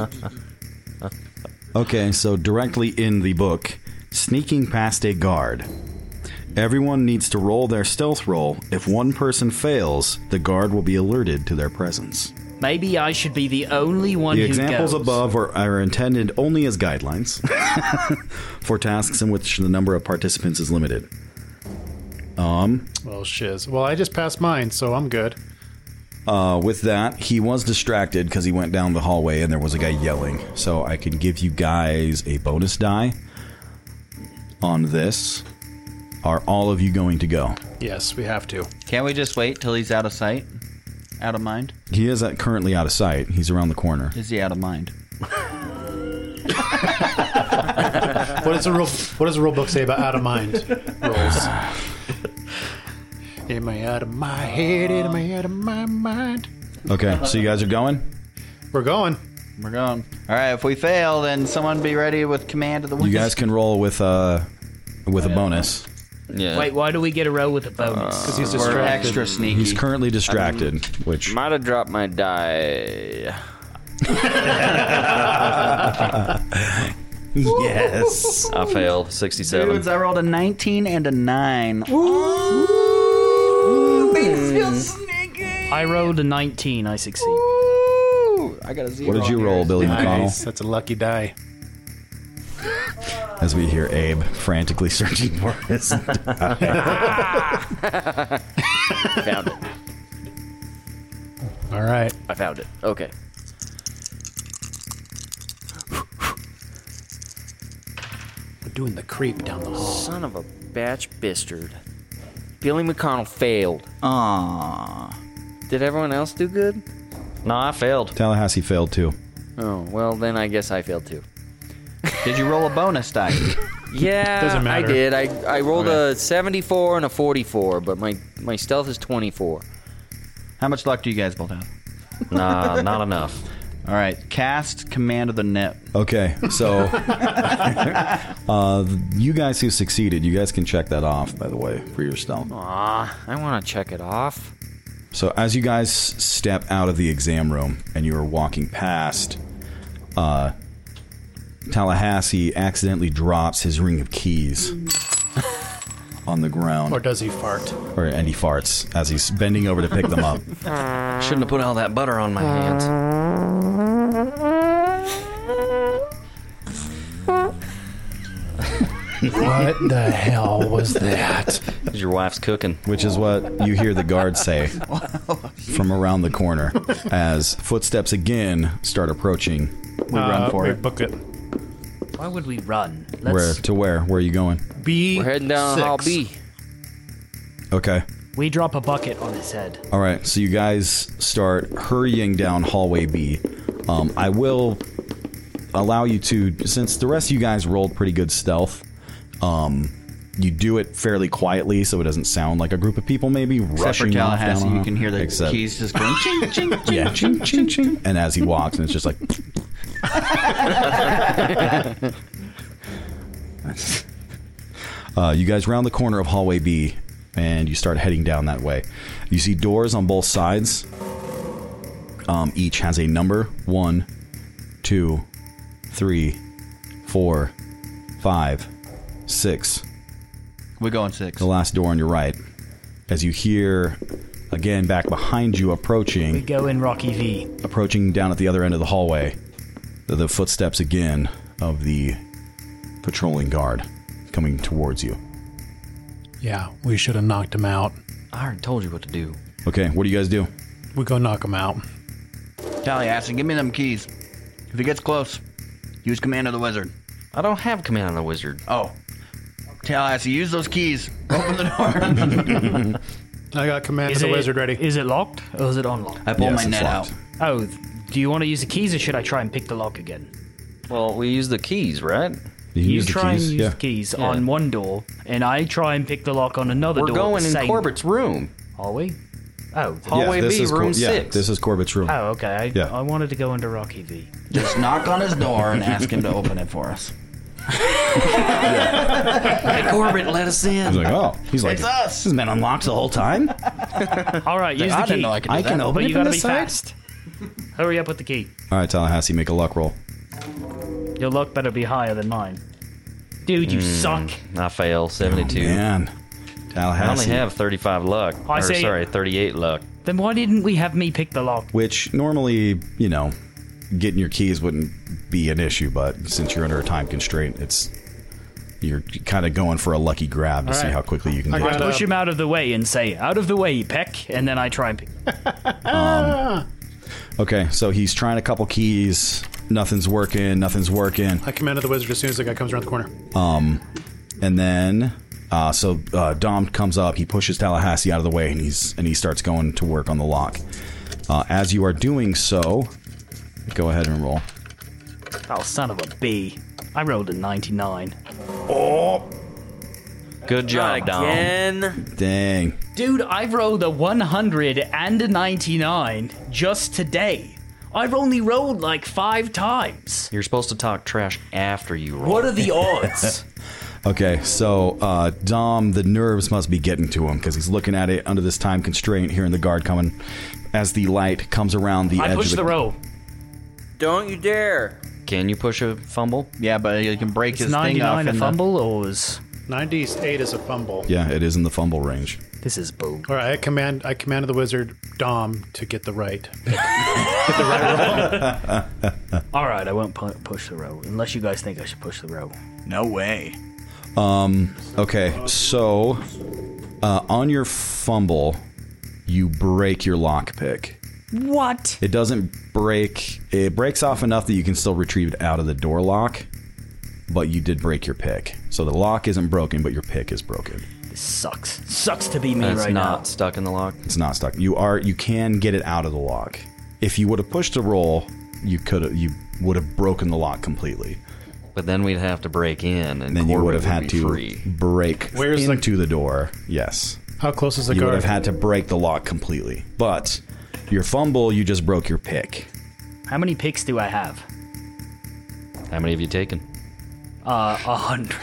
Okay, so directly in the book, sneaking past a guard. Everyone needs to roll their stealth roll. If one person fails, the guard will be alerted to their presence. Maybe I should be the only one The who examples goes. above are, are intended only as guidelines for tasks in which the number of participants is limited. Um, Well, shiz. Well, I just passed mine, so I'm good. uh, with that, he was distracted because he went down the hallway and there was a guy yelling. So I can give you guys a bonus die on this. Are all of you going to go? Yes, we have to. Can't we just wait till he's out of sight? Out of mind? He is at currently out of sight. He's around the corner. Is he out of mind? What does the rule? What does the rule book say about out of mind rolls? Am I out of my head? Am I out of my mind? Okay, so you guys are going? We're going. We're going. All right. If we fail, then someone be ready with command of the You wind. guys can roll with uh with a bonus. Yeah. Wait, why do we get a roll with a bonus? Because he's We're distracted. extra sneaky. He's currently distracted, which Might have dropped my die. yes. I failed. sixty-seven. Dudes, I rolled a nineteen and a nine. I rolled a nineteen. I succeed. Ooh, I got a zero. What did you roll, Billy Nice. McConnell? That's a lucky die. As we hear Abe frantically searching for his die. Found it. All right. I found it. Okay. We're doing the creep down the hall. Son of a batch bistard. Billy McConnell failed. Aww. Did everyone else do good? No, I failed. Tallahassee failed too. Oh, well, then I guess I failed too. Did you roll a bonus die? Yeah, Doesn't I matter. did. I, I rolled Okay. a seventy-four and a forty-four, but my, my stealth is twenty-four. How much luck do you guys both have? Nah, not enough. All right, cast Command of the Net. Okay, so uh, you guys who succeeded, you guys can check that off, by the way, for your stealth. Aw, I want to check it off. So as you guys step out of the exam room and you are walking past, uh, Tallahassee accidentally drops his ring of keys on the ground. Or does he fart? Or, and he farts as he's bending over to pick them up. Shouldn't have put all that butter on my hands. What the hell was that? Your wife's cooking. Which is what you hear the guard say from around the corner as footsteps again start approaching. We run Uh, for we it. book it. Why would we run? Where to where? Where are you going? B. We're heading down Hall B. Okay. We drop a bucket on his head. All right. So you guys start hurrying down hallway B. Um, I will allow you to, since the rest of you guys rolled pretty good stealth. Um, you do it fairly quietly, so it doesn't sound like a group of people maybe Except for rushing off Tallahassee, down you a- can hear the except- keys just going ching, ching, ching. Yeah, ching, ching, ching. And as he walks, and it's just like. uh, you guys round the corner of hallway B, and you start heading down that way. You see doors on both sides. Um, each has a number: one, two, three, four, five, six. We're going six. The last door on your right. As you hear, again, back behind you, We approaching, go in Rocky V. approaching down at the other end of the hallway, the, the footsteps again of the patrolling guard coming towards you. Yeah, we should have knocked him out. I already told you what to do. Okay, what do you guys do? We go knock him out. Tallahassee, give me them keys. If he gets close, use Command of the Wizard. I don't have Command of the Wizard. Oh. Tallahassee, use those keys. Open the door. I got Command Is of the it- Wizard ready. Is it locked or is it unlocked? I pulled Yes, my it's net locked. out. Oh, do you want to use the keys or should I try and pick the lock again? Well, we use the keys, right? You can You use the try keys. and use yeah. the keys Yeah. on one door, and I try and pick the lock on another We're door. going the in same- Corbett's room. Are we? Oh, Hallway yeah, this B, is room Cor- yeah, six. this is Corbett's room. oh, okay. I, Yeah. I wanted to go into Rocky V. Just knock on his door and ask him to open it for us. Hey, Corbett, let us in. He's like, oh. He's like, It's us. this has been unlocked the whole time? All right, use I the key. didn't know I could do I that. can open but it you from gotta this be side? fast. Hurry up with the key. All right, Tallahassee, make a luck roll. Your luck better be higher than mine. Dude, you suck. I fail. seventy-two. Oh, man. I Tallahassee. only have thirty-five luck. I or, say- sorry, thirty-eight luck. Then why didn't we have me pick the lock? Which normally, you know, getting your keys wouldn't be an issue, but since you're under a time constraint, it's you're kind of going for a lucky grab to All see right. how quickly you can I get got to a- it. Push him out of the way and say, "Out of the way, Peck," and then I try and pick. Okay, so he's trying a couple keys. Nothing's working. Nothing's working. I commanded the wizard as soon as the guy comes around the corner. Um, and then, uh, so uh, Dom comes up. He pushes Tallahassee out of the way, and he's and he starts going to work on the lock. Uh, as you are doing so, go ahead and roll. Oh, son of a B! I rolled a ninety-nine. Oh, Good job, Dom. Again. Dang. Dude, I rolled a one hundred and a ninety-nine just today. I've only rolled like five times. You're supposed to talk trash after you roll. What are the odds? Okay, so uh, Dom, the nerves must be getting to him because he's looking at it under this time constraint, hearing the guard coming. As the light comes around the I edge push of the roll. Don't you dare. Can you push a fumble? Yeah, but you can break It's his thing off. ninety-nine a in the- fumble, or is ninety-eight is a fumble. Yeah, it is in the fumble range. This is boo. All right, I command I commanded the wizard Dom to get the right. Get the right roll. All right, I won't pu- push the row unless you guys think I should push the row. No way. Um. Okay, so uh, on your fumble, you break your lockpick. What? It doesn't break. It breaks off enough that you can still retrieve it out of the door lock, but you did break your pick. So the lock isn't broken, but your pick is broken. This sucks. Sucks to be me It's right not now. stuck in the lock. It's not stuck. You are. You can get it out of the lock. If you would have pushed the roll, you could have. You would have broken the lock completely. But then we'd have to break in, and then you would Corbett have had be to free. break Where's the- into the door. Yes. How close is the You guard? would have had to break the lock completely. But your fumble, you just broke your pick. How many picks do I have? How many have you taken? Uh, a hundred.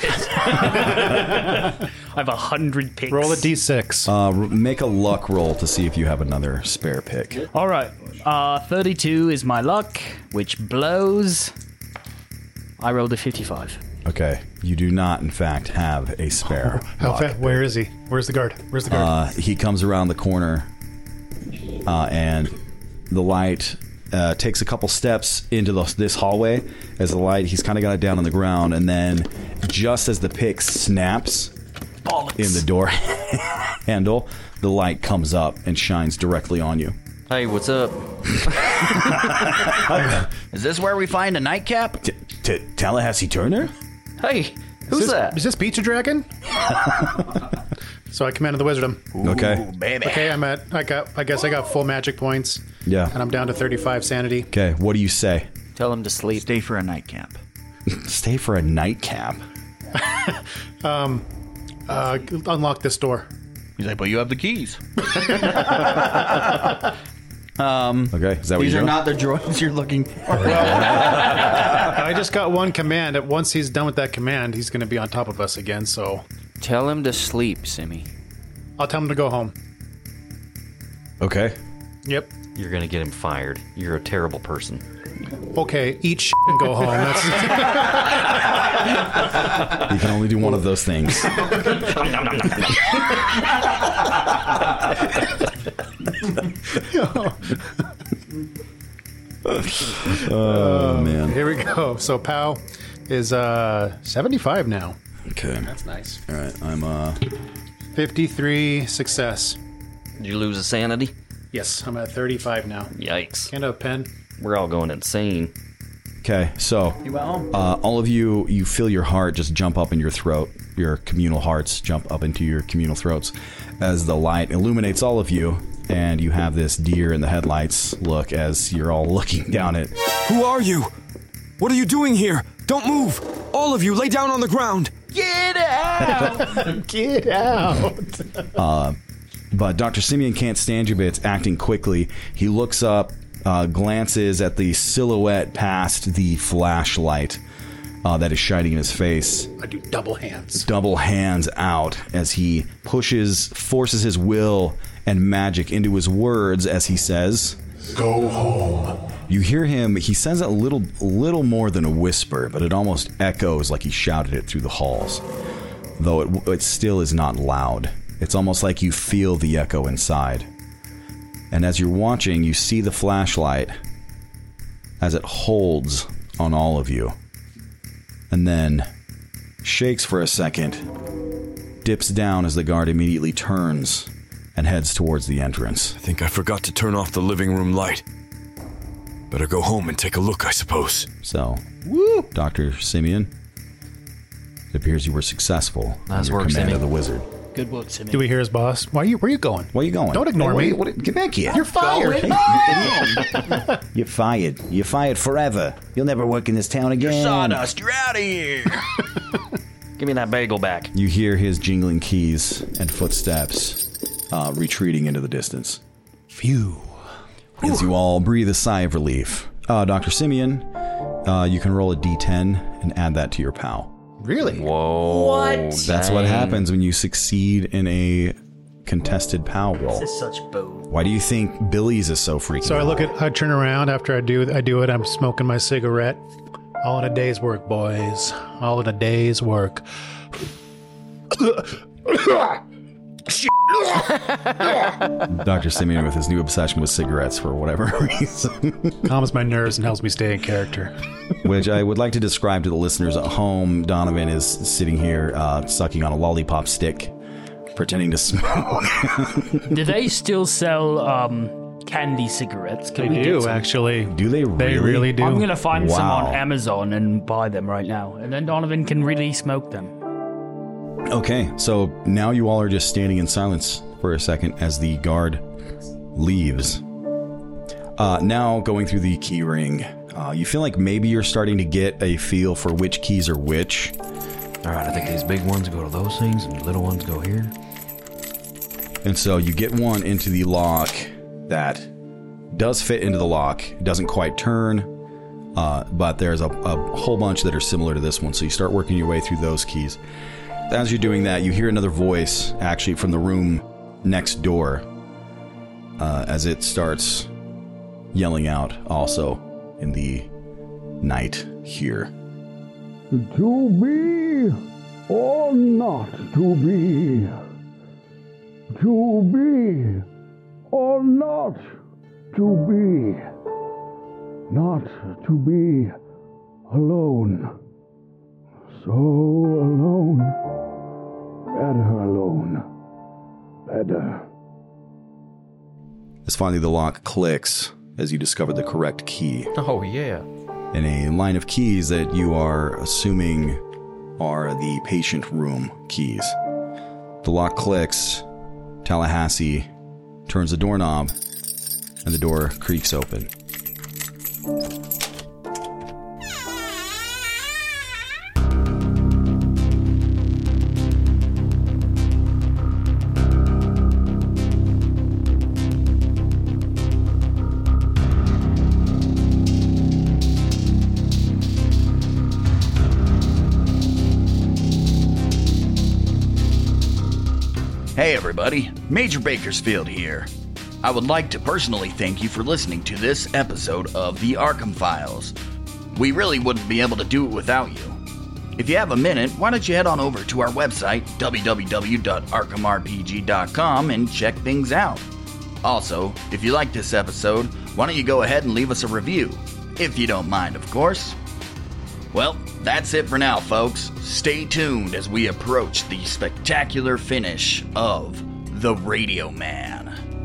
I have a hundred picks. Roll a d six. Uh, r- make a luck roll to see if you have another spare pick. All right. Uh, thirty-two is my luck, which blows. I rolled a fifty-five. Okay. You do not, in fact, have a spare. How lock. fa- Where is he? Where's the guard? Where's the guard? Uh, he comes around the corner, uh, and the light uh, takes a couple steps into the, this hallway. As the light, he's kind of got it down on the ground, and then just as the pick snaps Bollocks. in the door handle, the light comes up and shines directly on you. Hey, what's up? Is this where we find a nightcap? T- t- Tallahassee Turner? Hey, who's is this, that? Is this Pizza Dragon? So I commanded the wizard him. Okay. Baby. Okay, I'm at. I got. I guess I got full magic points. Yeah. And I'm down to thirty-five sanity. Okay, what do you say? Tell him to sleep. Stay for a nightcap. Stay for a nightcap. um, uh, unlock this door. He's like, but you have the keys. um. Okay, is that what These you're are doing? not the droids you're looking for. I just got one command. Once he's done with that command, he's going to be on top of us again. So Tell him to sleep, Simi. I'll tell him to go home. Okay. Yep. You're gonna get him fired. You're a terrible person. Okay, eat shit and go home. That's You can only do one of those things. Oh, man. Here we go. So Pow is uh, seventy-five now. Okay. That's nice. All right, I'm uh fifty-three success. Did you lose a sanity? Yes, I'm at thirty-five now. Yikes. Can't have a pen. We're all going insane. Okay, so You went home? uh, all of you, you feel your heart just jump up in your throat. Your communal hearts jump up into your communal throats as the light illuminates all of you, and you have this deer in the headlights look as you're all looking down at. Who are you? What are you doing here? Don't move! All of you, lay down on the ground! Get out! Get out! Uh, but Doctor Simeon can't stand you, but it's acting quickly. He looks up, uh, glances at the silhouette past the flashlight uh, that is shining in his face. I do double hands. Double hands out as he pushes, forces his will and magic into his words as he says, "Go home." You hear him, he says it a little, little more than a whisper, but it almost echoes like he shouted it through the halls. Though it, it still is not loud. It's almost like you feel the echo inside. And as you're watching, you see the flashlight as it holds on all of you. And then shakes for a second, dips down as the guard immediately turns and heads towards the entrance. I think I forgot to turn off the living room light. Better go home and take a look, I suppose. So, woo, Doctor Simeon, it appears you were successful Nice in your work, command Simeon. of the wizard. Good work, Simeon. Do we hear his boss? Why are you? Where are you going? Where are you going? Don't ignore Hey, me. what- what- get back here. You're fired. You're fired. You're fired forever. You'll never work in this town again. You're sawdust. You're out of here. Give me that bagel back. You hear his jingling keys and footsteps uh, retreating into the distance. Phew. As you all breathe a sigh of relief. Uh, Doctor Simeon, uh, you can roll a d ten and add that to your P O W. Really? Whoa. What? That's what happens when you succeed in a contested P O W roll. This is such boo. Why do you think Billy's is so freaking So I out? look at. I turn around after I do. I do it. I'm smoking my cigarette. All in a day's work, boys. All in a day's work. Doctor Simeon with his new obsession with cigarettes for whatever reason. Calms my nerves and helps me stay in character. Which I would like to describe to the listeners at home. Donovan is sitting here uh, sucking on a lollipop stick, pretending to smoke. Do they still sell um, candy cigarettes? Can They we do, get some? actually. Do they really? They really do. I'm going to find some Wow. on Amazon and buy them right now. And then Donovan can really smoke them. Okay, so now you all are just standing in silence for a second as the guard leaves. Uh, now going through the key ring, uh, you feel like maybe you're starting to get a feel for which keys are which. All right, I think these big ones go to those things and little ones go here. And so you get one into the lock that does fit into the lock. It doesn't quite turn, uh, but there's a, a whole bunch that are similar to this one. So you start working your way through those keys. As you're doing that, you hear another voice actually from the room next door uh, as it starts yelling out also in the night here. To be or not to be. To be or not to be. Not to be alone. So alone. Better alone. Better. As finally the lock clicks as you discover the correct key. Oh, yeah. In a line of keys that you are assuming are the patient room keys. The lock clicks, Tallahassee turns the doorknob, and the door creaks open. Hey everybody, Major Bakersfield here. I would like to personally thank you for listening to this episode of The Arkham Files. We really wouldn't be able to do it without you. If you have a minute, why don't you head on over to our website, w w w dot arkham r p g dot com, and check things out. Also, if you like this episode, why don't you go ahead and leave us a review? If you don't mind, of course. Well, that's it for now, folks. Stay tuned as we approach the spectacular finish of The Radio Man.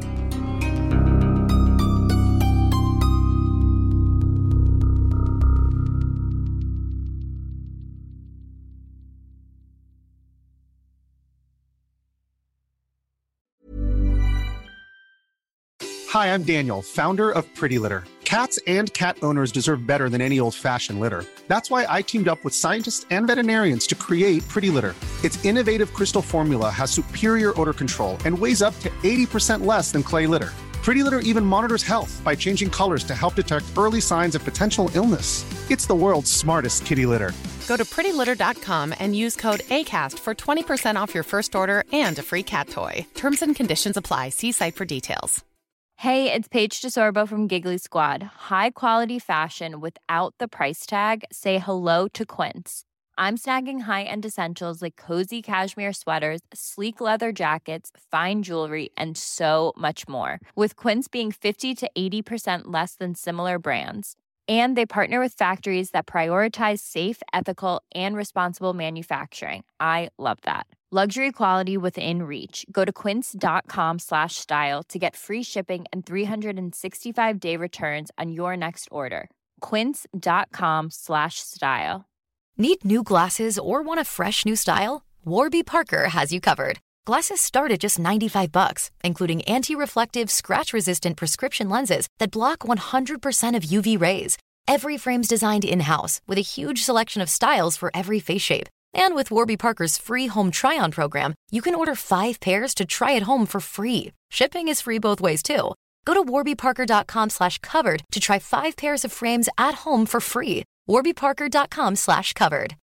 Hi, I'm Daniel, founder of Pretty Litter. Cats and cat owners deserve better than any old-fashioned litter. That's why I teamed up with scientists and veterinarians to create Pretty Litter. Its innovative crystal formula has superior odor control and weighs up to eighty percent less than clay litter. Pretty Litter even monitors health by changing colors to help detect early signs of potential illness. It's the world's smartest kitty litter. Go to pretty litter dot com and use code ACAST for twenty percent off your first order and a free cat toy. Terms and conditions apply. See site for details. Hey, it's Paige DeSorbo from Giggly Squad. High quality fashion without the price tag. Say hello to Quince. I'm snagging high-end essentials like cozy cashmere sweaters, sleek leather jackets, fine jewelry, and so much more. With Quince being fifty to eighty percent less than similar brands. And they partner with factories that prioritize safe, ethical, and responsible manufacturing. I love that. Luxury quality within reach. Go to quince.com slash style to get free shipping and three sixty-five day returns on your next order. Quince.com slash style. Need new glasses or want a fresh new style? Warby Parker has you covered. Glasses start at just ninety-five bucks, including anti-reflective, scratch-resistant prescription lenses that block one hundred percent of U V rays. Every frame's designed in-house with a huge selection of styles for every face shape. And with Warby Parker's free home try-on program, you can order five pairs to try at home for free. Shipping is free both ways, too. Go to warbyparker.com slash covered to try five pairs of frames at home for free. warbyparker.com slash covered.